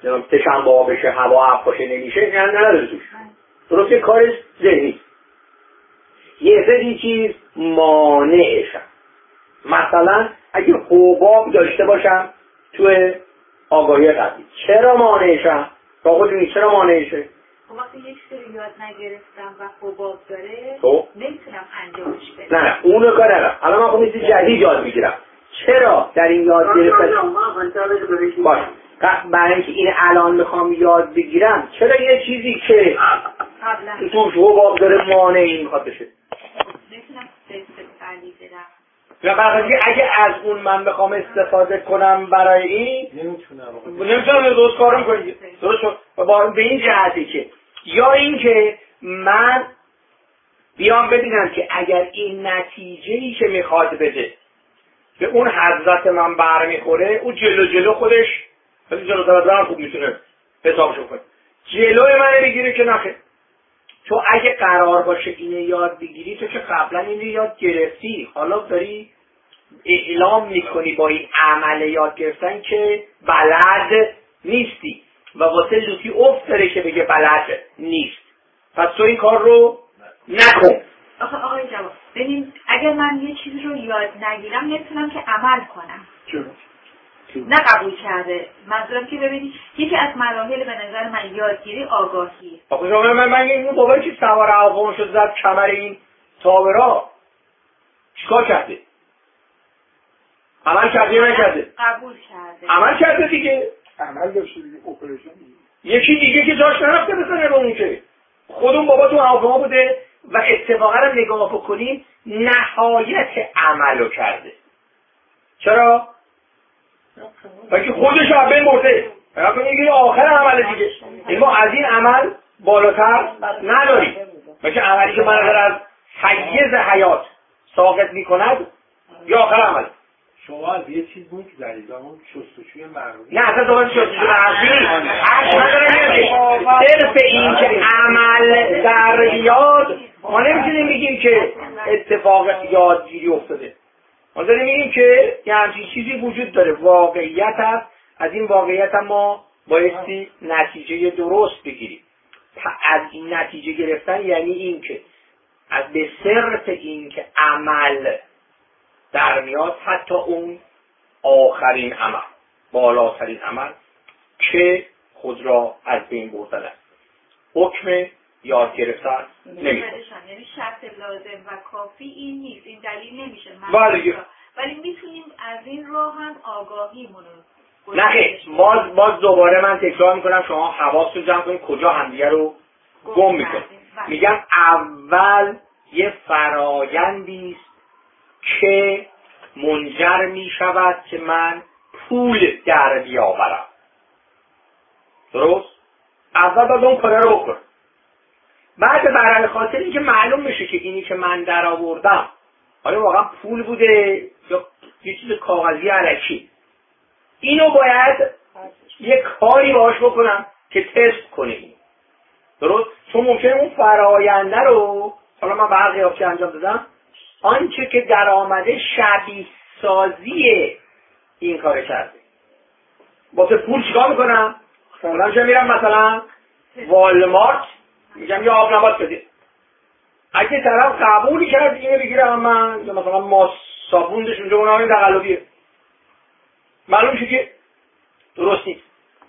تشنبه بشه هوا اف باشه نمیشه این نداره توش. درست یه کارش ذهنی. یه سری چیز مانعشن. مثلا اگه حباب داشته باشم توی آگاهی قبلی چرا مانعشن؟ تا خودونی چرا مانعشه؟ وقتی یک سری یاد نگرفتم و حباب داره نمیتونم انجامش بدم. نه اونو کار ندارم. الان من خب یه چیز جدید یاد میگیرم. چرا در این یاد گرفتن باش برای اینکه این الان میخوام یاد بگیرم چرا یه چیزی که توش حباب داره مانع این میخواد بشه؟ نمیتونم استفاده بدم. یا برای اگه از اون من بخوام استفاده کنم برای این نمیتونم درست کارم کنم. درست شد. با به این جهتی که یا این که من بیام ببینم که اگر این نتیجه‌ای که میخواد بده به اون حضرت من برمیخوره او جلو خودش خیلی جلوتر خوب میتونه حسابشو کنه جلوی من بگیره که نخه. تو اگه قرار باشه اینو یاد بگیری تو که قبلا اینو یاد گرفتی حالا داری اعلام میکنی با این عمل یاد گرفتن که بلد نیستی و واسه لوتی افت داره که بگه بلد نیست. پس تو این کار رو نکن. آقای جواد ببین اگر من یه چیز رو یاد نگیرم نمیتونم که عمل کنم. نه قبول کرده. منظورم که ببینید یکی از مراحل به نظر من یادگیری آگاهی. آخه من این بابایی که سوار هواپیما شد زد کمر این تابرا چیکار کرده؟ عمل کرده یا نکرده؟ قبول کرده. عمل کرده دیگه. عمل داشته دیگه اپریشن. یکی دیگه که جاش نرفته بزنه به اون که خودمون بابا تو هواپیما بوده و اتفاقا رو نگاه بکنیم نهایت عملو کرده. چرا؟ بلکه خودش هم بین برده. یعنی آخر عمل دیگه. این ما از این عمل بالاتر نداریم. بلکه عملی که من از حیز حیات ساقط می کند یا آخر عمل. شما از یه چیز میگذارید اون شستشوی مرمومی نه اصلا دوباره شستشوی مرمومی صرف این که عمل در یاد ما نمیتونیم بگیم که اتفاق یادگیری افتاده. ما داریم میگیم که یه همچین چیزی وجود داره واقعیت هست. از این واقعیت هم ما بایستی نتیجه درست بگیریم. از این نتیجه گرفتن یعنی این که از به صرف این که عمل در میاد حتی اون آخرین عمل بالاترین عمل که خود را از بین بردن است. حکم یاد گرفتن نمیشه. یعنی شرط لازم و کافی این نیست. این دلیل نمیشه. ولی میتونیم از این راه هم آگاهیمونو نه باز دوباره من تکرار میکنم شما حواستون جمع کنید کجا همدیگه رو گم میکنید. میگم اول یه فرایندی است که منجر می شود که من پول در بیاورم. درست؟ اول باید اون کاره رو بکنم. بعد برای خاطر اینکه معلوم میشه که اینی که من در آوردم آیا واقعا پول بوده یا یه چیز کاغذی الکی، اینو باید یه کاری باهاش بکنم که تست کنیم. درست؟ چون ممکنه اون فراینده رو حالا من برقی ها که انجام دادم آنچه که در آمده شبیه سازی این کار کرده. واسه پول چیکار میکنم؟ میرم مثلا والمارت میگم یه آب نبات بده. اگه طرف قبولی کرد اینو بگیرم من یا مثلا ما صابوندش اونجا اونها این تقلبیه معلوم شه که درست نیست.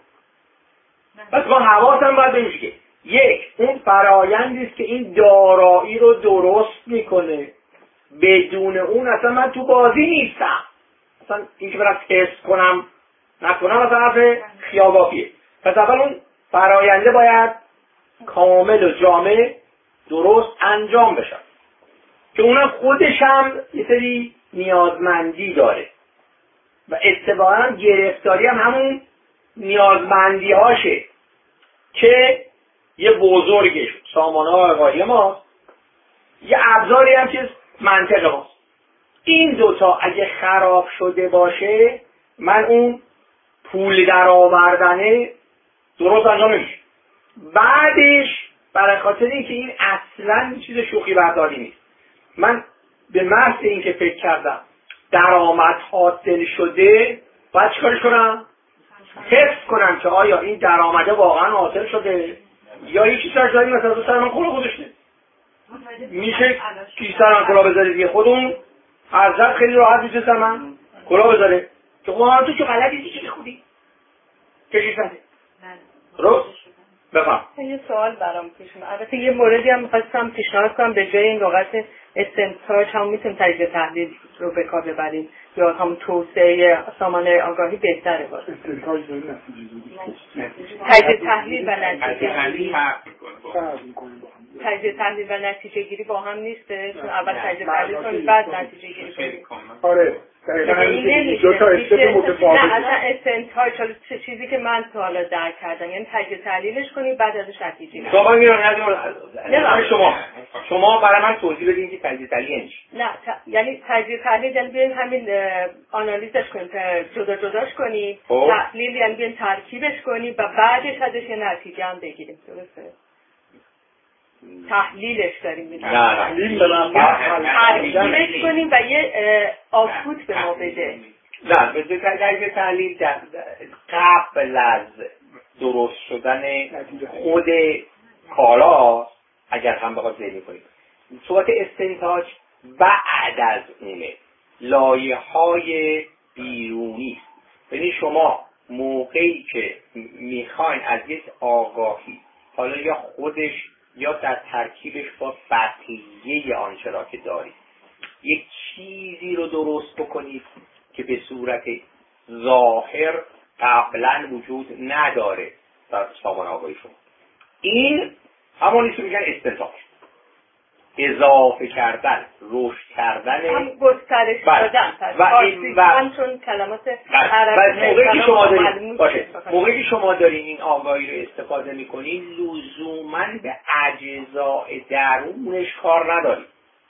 پس ما حواسم باید بمیشه که یک اون فرایندی است که این دارایی رو درست میکنه. بدون اون اصلا من تو بازی نیستم. اصلا این که برم تست کنم نکنم از طرف خیابافیه. پس اول اون فراینده باید کامل و جامع درست انجام بشه که اونم خودش هم یه سری نیازمندی داره و اتفاقا گرفتاری هم همون نیازمندی هاشه که یه بزرگش سامانه ها آگاهی ماست، یه ابزاری هم که منطق ماست. این دوتا اگه خراب شده باشه من اون پول در آوردنه درست انجام نمیشه. بعدش برای خاطر اینکه این اصلا چیز شوخی برداری نیست، من به محض اینکه فکر کردم درآمد حاصل شده باید چیکارش کنم؟ تست کنم که آیا این درآمده واقعا حاصل شده یا یکی سرزایی مثلا تو سر من کلاه گذاشته. میشه کی سر من کلاه بذاره دیگه؟ خودمون حضرت خیلی راحت میشه سر من کلاه بذاره که قرآن تو که غلطی چی بخونی کشیش نده. درست؟ بفهم. یه سوال برام پیش اومد. البته یه موردی هم می‌خواستم پیشنهاد کنم به جای این لغت استنتاج هم میتونیم تجزیه تحلیل رو به کار ببریم یا هم توسعه سامانه آگاهی بهتره باشه. استنتاج داره نتیجه تجزیه تحلیل و نتیجه گیری تجزیه تحلیل و نتیجه گیری با هم نیسته، چون اول تجزیه تحلیل کنیم بعد نتیجه گیری کنیم. آره این دو تا استپ متفاوت. نه اصلا استنتاج چه چیزی که من تا حالا درک کردم، یعنی تجزیه تحلیلش کنیم بعد ازش نتیجه گیری. شما برای من توضیح بدین که تجزیه تحلیل یعنی چی؟ نه یعنی تجزیه تحلیل یعنی بیایم همین آنالیزش کنیم، جدا جداش کنیم. تحلیل یعنی بیایم ترکیبش کنیم و بعدش ازش یه نتیجه هم بگیریم. درسته؟ تحلیلش داریم میگیم. ترکیبش کنیم و یه آوتپوت به ما بده. نه به تجزیه تحلیل قبل از درست شدن خود کارا اگر هم بخواد ذهنی کنیم. صورت استنتاج بعد از اونه، لایه‌های بیرونی. یعنی شما موقعی که میخواین از یک آگاهی، حالا یا خودش یا در ترکیبش با بقیه آنچه را که دارید، یک چیزی رو درست بکنید که به صورت ظاهر قبلا وجود نداره در سامان آگاهی شما، این همونی که میگن استنتاج، اضافه کردن، رشد کردن، هم گسترش دادن و چون کلمات عربی موقعی که شما دارین موقعی که شما دارین این آگاهی رو استفاده میکنین لزوماً به اجزای درونش کار ندارید،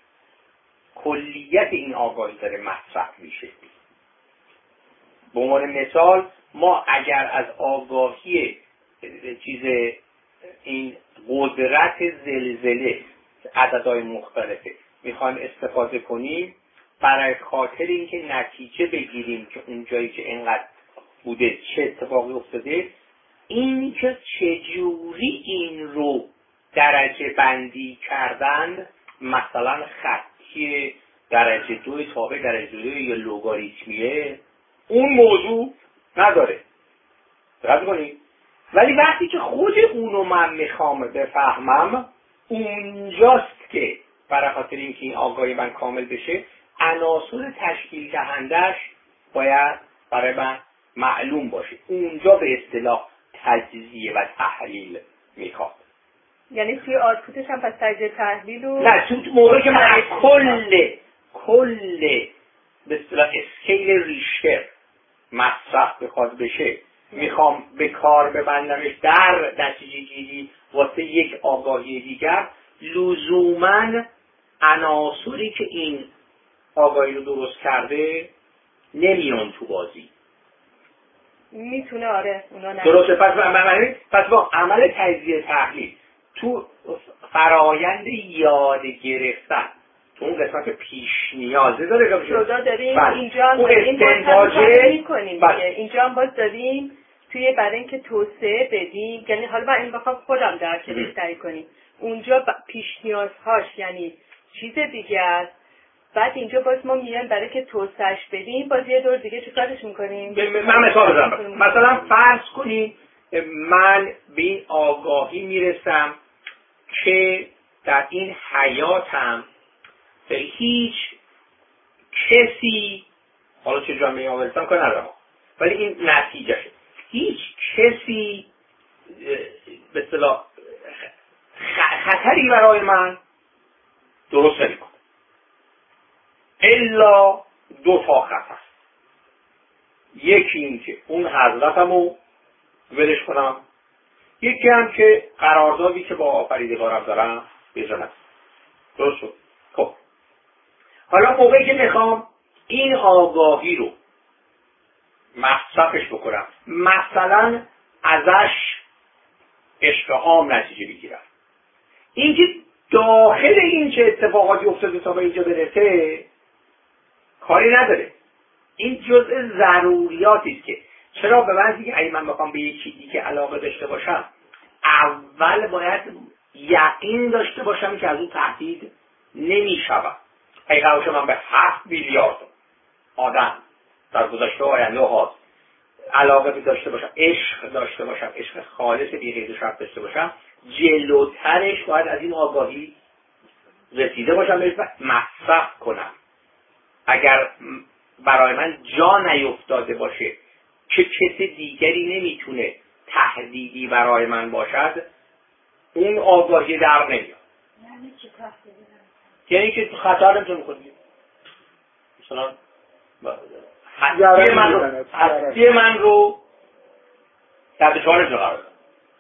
کلیت این آگاهی داره مصرف میشه. به عنوان مثال ما اگر از آگاهی چیز این قدرت زلزله عددهای مختلفه میخوایم استفاده کنیم برای خاطر اینکه نتیجه بگیریم که اون جایی که اینقدر بوده چه اتفاقی افتاده، این که چجوری این رو درجه بندی کردن، مثلا خطی درجه 2 تابع درجه 2 یا لوگاریتمیه، اون موضوع نداره. دقت کنید. ولی وقتی که خود اونو من میخوام بفهمم، اونجاست که برای خاطر اینکه این آگاهی من کامل بشه عناصر تشکیل دهندش باید برای من معلوم باشه. اونجا به اصطلاح تجزیه و تحلیل میخواد. یعنی توی آتپوتش هم پس تجزیه تحلیل و نه، تو موقعی که من کل به اصطلاح اسکیل ریشتر مصرف بخواد بشه میخوام به کار ببندمش در نتیجه گیری واسه یک آگاهی دیگر، لزوماً عناصری که این آگاهی رو درست کرده نمیان تو بازی. میتونه آره اونا نه. درسته. پس با عمل تجزیه تحلیل تو فرایند یاد گرفتن تو اون قسمت پیش نیازه داره جدا داریم. اینجا هم داریم میکنیم اینجا هم باز داریم توی برای اینکه توسعه بدیم، یعنی حالا من این بخوام خودم درک بهتری کنیم، اونجا پیش نیازهاش یعنی چیز دیگه است، بعد اینجا باز ما میایم برای که توسعهش بدیم باز یه دور دیگه چیکارش میکنیم. من مثال بزنم. مثلا فرض کنید من به این آگاهی میرسم که در این حیاتم هیچ کسی، حالا چه جامعه آورستم که ندارم، ولی این نتیجهشه، هیچ کسی به اصطلاح خطری برای من درست نمی‌کنه الا 2 تا خطر. یکی این که اون حضرتمو ولش کنم، یکی هم که قراردادی که با آفریدگارم دارم بزنم. درست شد. خب حالا موقعی که میخوام این آگاهی رو مصرفش بکنم، مثلا ازش عشق عام نتیجه بگیرم، این که داخل این چه اتفاقاتی افتاده تا به اینجا برسه کاری نداره. این جزء ضروریاتی است که چرا به من دیگه اگه من بخوام به یکی دیگه علاقه داشته باشم اول باید یقین داشته باشم که از اون تهدید نمیشوم. اگه قرار باشه من به 7 میلیارد آدم در گذشته و آینده و حاضر علاقه داشته باشم، عشق داشته باشم، عشق خالص بی قید و شرط داشته باشم، جلوترش باید از این آگاهی رسیده باشم بهش و مصرف کنم. اگر برای من جا نیفتاده باشه که کسی دیگری نمیتونه تهدیدی برای من باشد، اون آگاهی در نمیاد. یعنی که تو خطر نمیتونه کنی. مثلا هستی من رو در دچار نمیتونه قرار بدم.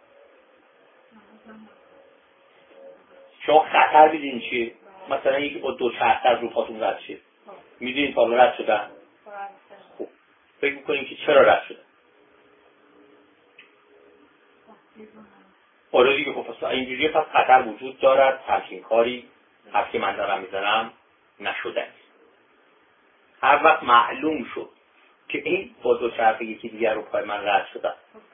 شما خطر بیدین چیه؟ مثلا یکی با 2 چرخ از رو پاتون رد شه، میدونید تا رد شدن؟ خوب فکر میکنیم که چرا رد شدن؟ آره دیگه. خب پس اینجوری پس خطر وجود دارد، همچین کاری هر که من دارم میزنم نشده است. هر وقت معلوم شد که این با 2 چرخ یکی دیگر رو پای من رد شدن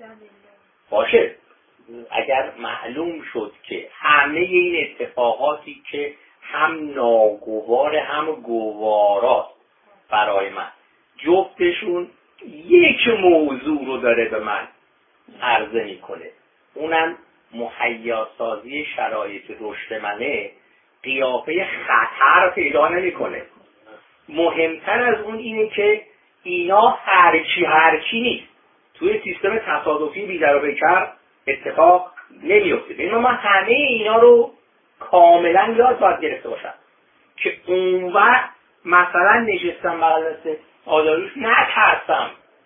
باشه، اگر معلوم شد که همه این اتفاقاتی که هم ناگوار هم گوارات برای من جفتشون یک موضوع رو داره به من عرضه میکنه، اونم مهیاسازی شرایط رشد منه، قیافه خطر پیدا نمیکنه. مهمتر از اون اینه که اینا هرچی نیست، توی سیستم تصادفی بی‌در و بیکر اتفاق نمیفته. ببین من همه اینا رو کاملا یاد باید گرفته باشم که اون وقت مثلا نشستم بغل دست آداروش نترسم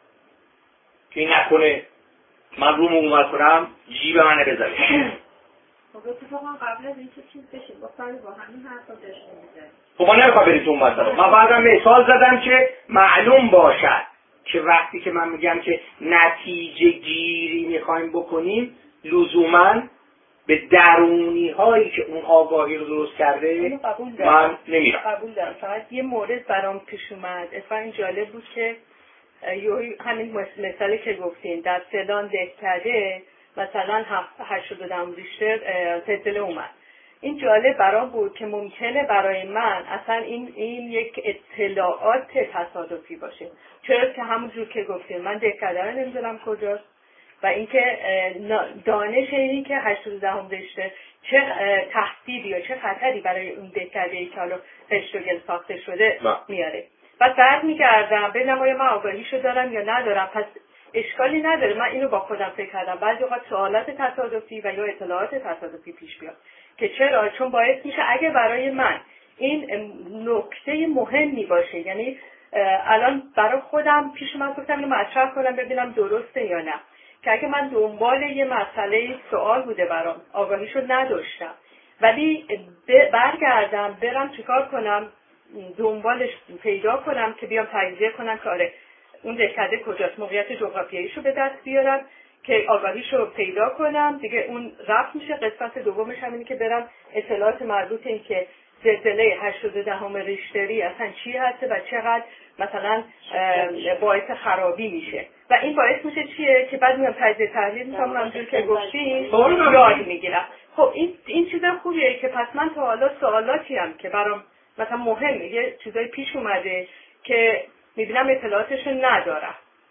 که این نکنه من رو مومت کنم جیب منه بزنه. خب اتفاقا قبل از اینکه چیز بشه با همین حرفا داشته می‌زنیم. خب من نمیخوام برید اون مثلا. من بعدم مثال زدم که معلوم باشد که وقتی که من میگم که نتیجه گیری میخوایم بکنیم لزوماً به درونی هایی که اون آگاهی رو درست کرده من نمیرم. قبول دارم. فقط یه مورد برام پیش اومد. اتفاقا جالب بود که همین مثالی که گفتین در فلان دهکده مثلا 82 ریشتر زلزله اومد. این جالب برام بود که ممکنه برای من اصلا این یک اطلاعات تصادفی باشه، چرا که همونجور که گفتیم من دهکده رو نمیدونم کجاست و اینکه دانش اینی که 82 ریشتر چه تهدیدی یا چه خطری برای اون دهکده‌ای که حالا ریشتر ساخته شده میاره. بعد برمیگردم ببینم آیا من آگاهیشو دارم یا ندارم. پس اشکالی نداره من اینو با خودم فکر کردم بعضی اوقات سوالات تصادفی و یا اطلاعات تصادفی پیش بیاد که چرا؟ چون باعث میشه اگه برای من این نکته مهمی باشه، یعنی الان برای خودم پیش من گفتم اینو مطرح کنم ببینم درسته یا نه، که اگه من دنبال یه مسئله سوال بوده برام آگاهیشو نداشتم ولی برگردم برم چیکار کنم دنبالش پیدا کنم که بیام تجزیه کنم که آره اون دهکده کجاست، موقعیت جغرافیاییشو به دست بیارم که آگاهیشو پیدا کنم دیگه. اون رفت میشه. قسمت دومش هم اینه که برم اطلاعات مربوط این که زلزله 82 ریشتری اصلا چی هسته و چقدر مثلا باعث خرابی میشه و این باعث میشه چیه که بعد میام تجزیه تحلیل میکنم همونجور که گفتی یاد میگیرم. خب این چیز خوبیه که پس من تا حالا سوالاتی هم که برام مثلا مهمه یه چیزای پیش اومده که میبینم اطلاعاتشو ندارم.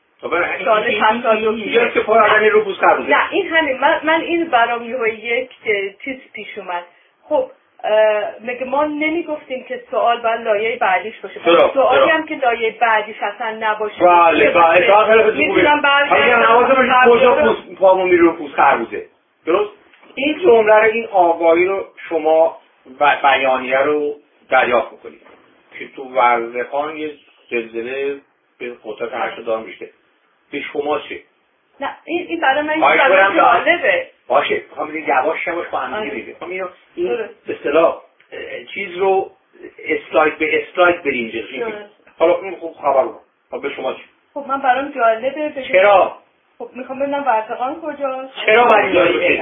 اینجا که پر آدمی رو پوست کرده. نه این همین من این برام یک چیز پیش اومد. خب مگه ما نمیگفتیم که سوال باید لایه بعدیش باشه؟ سوالی هم که لایه بعدیش اصلا نباشه بله میتونم برگردم کجا پامون میره رو پوست خربوزه. درست؟ این جمله رو این آگاهی رو شما بیانیه رو دریافت میکنید که تو ورزخان یه زلزله به قطعات 82 میشه. به شما چه؟ نه این برای من جالبه. باشه میخوام یواش با هم دیگه بگم. این به اصطلاح چیز رو اسلاید به اسلاید بریم جلوی. حالا این خوب خبر رو. خب به شما چه؟ خب من برام جالبه. چرا؟ خب میخوام ببینم ورزخان کجاست؟ چرا برای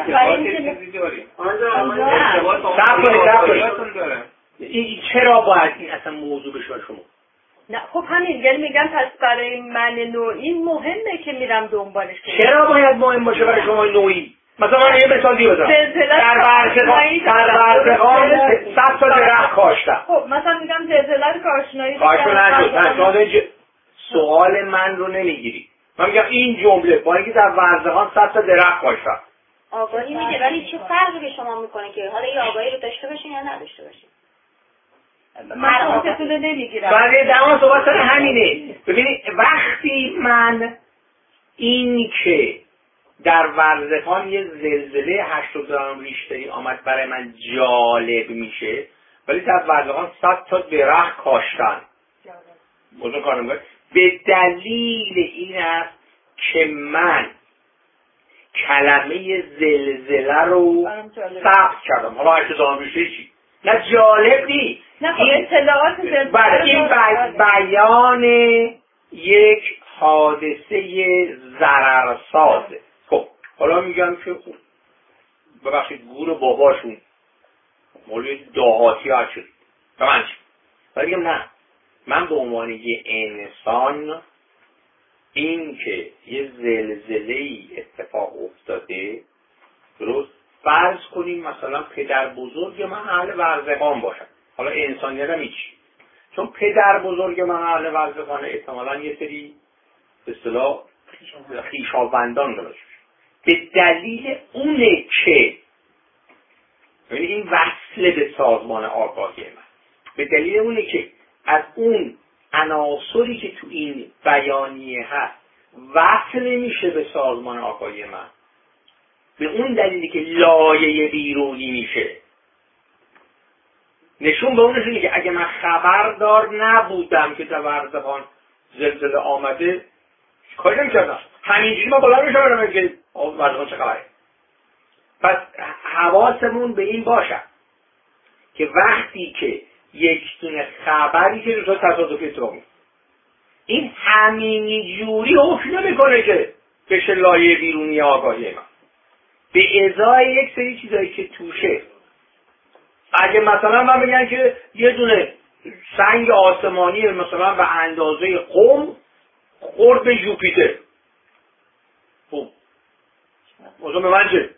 این چرا باید این اصلا موضوع بشه شما؟ نه خب همین، یعنی میگم پس برای من نوعی مهمه که میرم دنبالش. چرا باید مهم باشه برای شما نوعی؟ مثلا من یه مثال دیگه بزنم. در ورزقان 100 تا درخت کاشتم. خب مثلا میگم زلزله رو آشنایی نشد. سوال من رو نمیگیری. من میگم این جمله با اینکه در ورزقان 100 تا درخت کاشتم. آگاهی میده، ولی چه فرقی به شما میکنه که حالا این آگاهی رو داشته باشین یا نداشته باشین؟ من خودتون رو نمیگیرم. برای دما صحبت سر همینه. ببینید وقتی من این که در ورزقان یه زلزله 80 ریشتری آمد برای من جالب میشه، ولی در ورزقان 100 تا درخت کاشتن موضوع کار نمیکنه. به دلیل این است که من کلمه زلزله رو ثبت کردم. حالا 80 ریشتری چی؟ نه جالب نیست. نه خب اطلاعات زلزله این بیان یک حادثه ضررسازه. خب حالا میگم که ببخشید گور باباشون مولوی دهاتی ها شد به من چی؟ ولی میگم نه، من به عنوان یه انسان این که یه زلزله‌ای اتفاق افتاده، درست فرض کنیم مثلا پدر بزرگ من اهل ورزقان باشن، حالا انسانیت هم هیچ، چون پدر بزرگ من اهل ورزقان احتمالاً یه سری به اصطلاح خویشاوندان داشت. به دلیل اونه که یعنی این وصله به سازمان آگاهی من، به دلیل اونه که از اون عناصری که تو این بیانیه هست وصل نمیشه به سازمان آگاهی من، به اون دلیلی که لایه بیرونی میشه. نشون به اون نشونه که اگه من خبردار نبودم که در ورزقان زلزله آمده کاری نمی‌کردم، همینجوری ما بالا میشم که ورزقان چه خبره. پس حواسمون به این باشه که وقتی که یک دونه خبری که روش تصادفی اتفاق میفته، این همینی جوری حکم نمیکنه که بشه لایه بیرونی آگاهی من، به ازای یک سری چیزایی که توشه. اگه مثلا من بگن که یه دونه سنگ آسمانی مثلا به اندازه قم خورد به یوپیتر، خب موضوع به من چه؟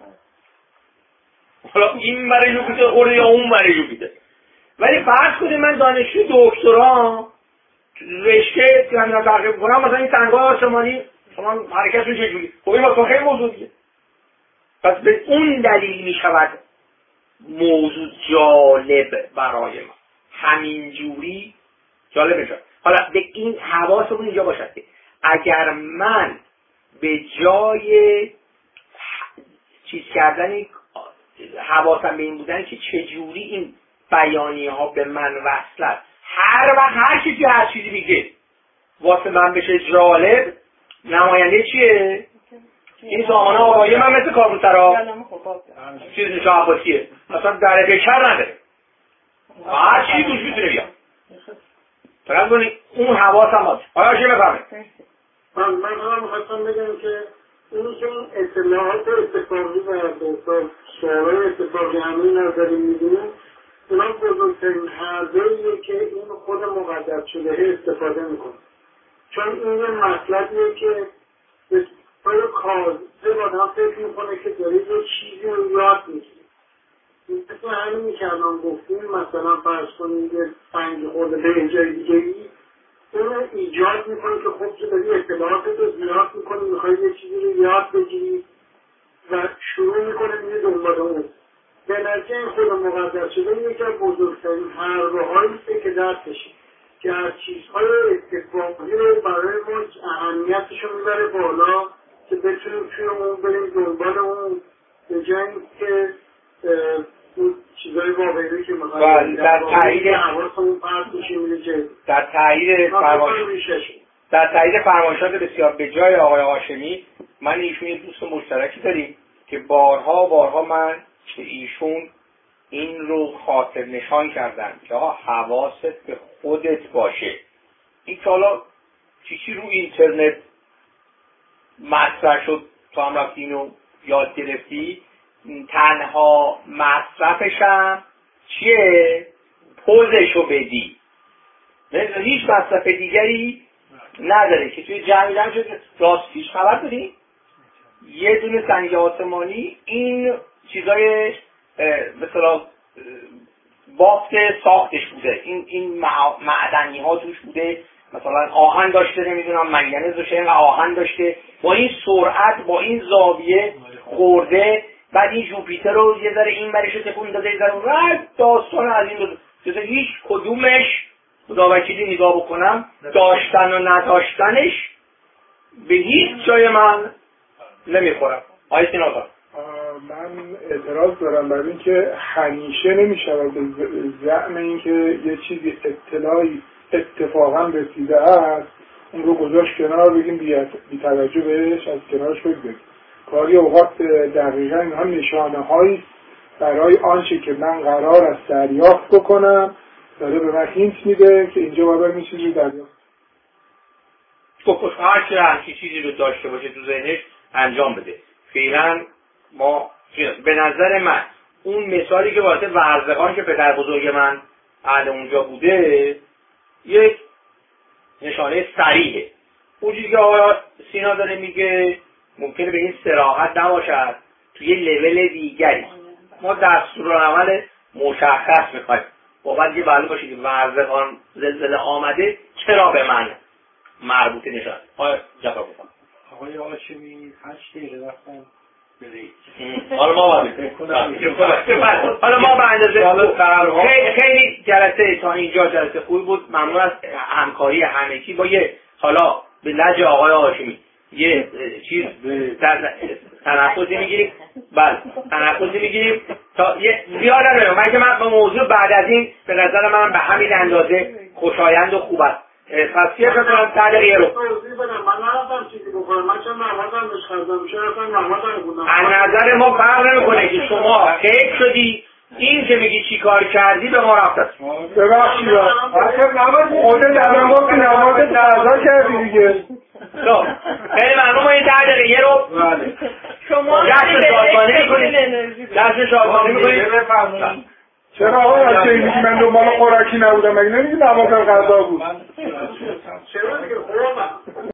حالا این برای یوپیتر خورده یا اون برای یوپیتر. ولی فرض کنید من دانشجو دکترا رشته که تحقیق کنم، مثلا این سنگ‌های آسمانی شما حرکتشون چجوری؟ خب این مثلا خیلی موضوع دیگه. پس به اون دلیل می شود موضوع جالب برای ما، همین جوری جالب میشه. حالا به این حواسمون اینجا باشد که اگر من به جای چیز کردن حواسم به این بودن که چجوری این بیانیه ها به من وصلت، هر کسی هر چیزی میگه واسه من بشه جالب، نماینده چیه؟ این سامانه آقایی من مثل کابوترها چیز نشا عباسیه، اصلا در بکر نداره، هر چیزی توش میتونه بیاد. فقط کنید اون حواس هم هست. آیا چه بفهمه؟ من هم میخواستم بگم که اینی که این اطلاعات اتفاقی و سوالای اتفاقی همین نظری میدونیم، اونا بزرگترین حربه‌ایه که این خود مقدس شده استفاده میکنه. چون این یه مطلبیه که به طور کاذب آدم فکر میکنه که داره یه چیزی رو یاد میگیره. مثل همینی که الان گفتیم، مثلا فرض کنید یه سنگ خورده به جای دیگه ای، اون رو ایجاد میکنه که خب تو داری اطلاعاتت رو زیاد میکنی، میخوای یه چیزی رو یاد بگیری و شروع میکنه میره دنبال اون. به نتیجه این خود مقدس شده یکی از بزرگترین حربه‌هاییست که دستشه که از چیزهای اتفاقی رو برای ما اهمیتش رو میبره بالا که بتونیم توی اون بریم دنبال اون، به جای اینکه اون چیزهای واقعی که میخوایم در تایید حواسمون پرت میشه میره جلو. در تایید فرمایشات بسیار به جای آقای هاشمی، من ایشون یه دوست مشترکی داریم که بارها من به ایشون این رو خاطر نشان کردم که حواست به خودت باشه. این که حالا چیزی رو اینترنت مطرح شد تو هم رفتی اینو یاد گرفتی، تنها مصرفشم چیه؟ پوزشو بدی. هیچ مصرف دیگری نداره که توی جمعی دم شد. راستیش خبر داریم یه دونه سنگ آسمانی این چیزای مثلا بافت ساختش بوده، این معدنی ها توش بوده، مثلا آهن داشته، نمیدونم منگنز داشته، اینقدر آهن داشته، با این سرعت با این زاویه خورده، بعد این جوپیتر رو یه ذره این برش تکون داده، یه ذره اون داستان از این دو هیچ کدومش خدا وکیلی نگاه بکنم داشتن و نداشتنش به هیچ جای من نمیخورم. آیه سیناغا من اعتراض دارم بر این که همیشه نمیشود به زعم این که یه چیزی اطلاعی اتفاقا رسیده است اون رو گذاشت کنار بگیم بی توجه بهش از کنارش بگذاریم. کاری اوقات دقیقا اینها نشانه هایی برای آنچه که من قرار است دریافت بکنم داره به من هینت میده که اینجا باید این چیزی رو دریافت. هر که همچین چیزی رو داشته باشه تو ذهنش انجام بده. فعلا ما به نظر من اون مثالی که واسه ورزقان که پدر بزرگ من اهل اونجا بوده یک نشانه صریحه. اون چیزی که آقای سینا داره میگه ممکنه به این صراحت نباشد، توی لول دیگری ما دستورالعمل مشخص میخوایم باید دیگه معلوم باشه که ورزقان زلزله آمده چرا به من مربوطه نشد. آقای جفا بکنم آقای هاشمی 8 دقیقه وقتم حالا ما به اندازه خیلی جلسه تا اینجا جلسه خوبی بود. ممنون از همکاری همگی با یه حالا به لج آقای هاشمی یه چیز تنفسی میگیریم. بله تنفسی میگیریم تا یه زیاد ندارم. من به موضوع بعد از این به نظر من به همین اندازه خوشایند و خوب است. تصفیه کنم تدریه رو من نرفتم چیزی بکنم، من چون نمازم بشخردم چرا نمازم بودم. از نظر ما فرق نمیکنه که شما خیلی شدی این که میگی چی کار کردی به ما رفت است. ببخشید خودت در من گفتی نمازت قضا کردی دیگه. خیلی ممنون. این 10 دقیقه رو شما جشن شادمانی میکنید. جشن شادمانی میکنید. چرا آقای هاشمی من دنبال خوراکی نبودم مگه نمیگی نمازم قضا بود؟ چرا دیگه خوردم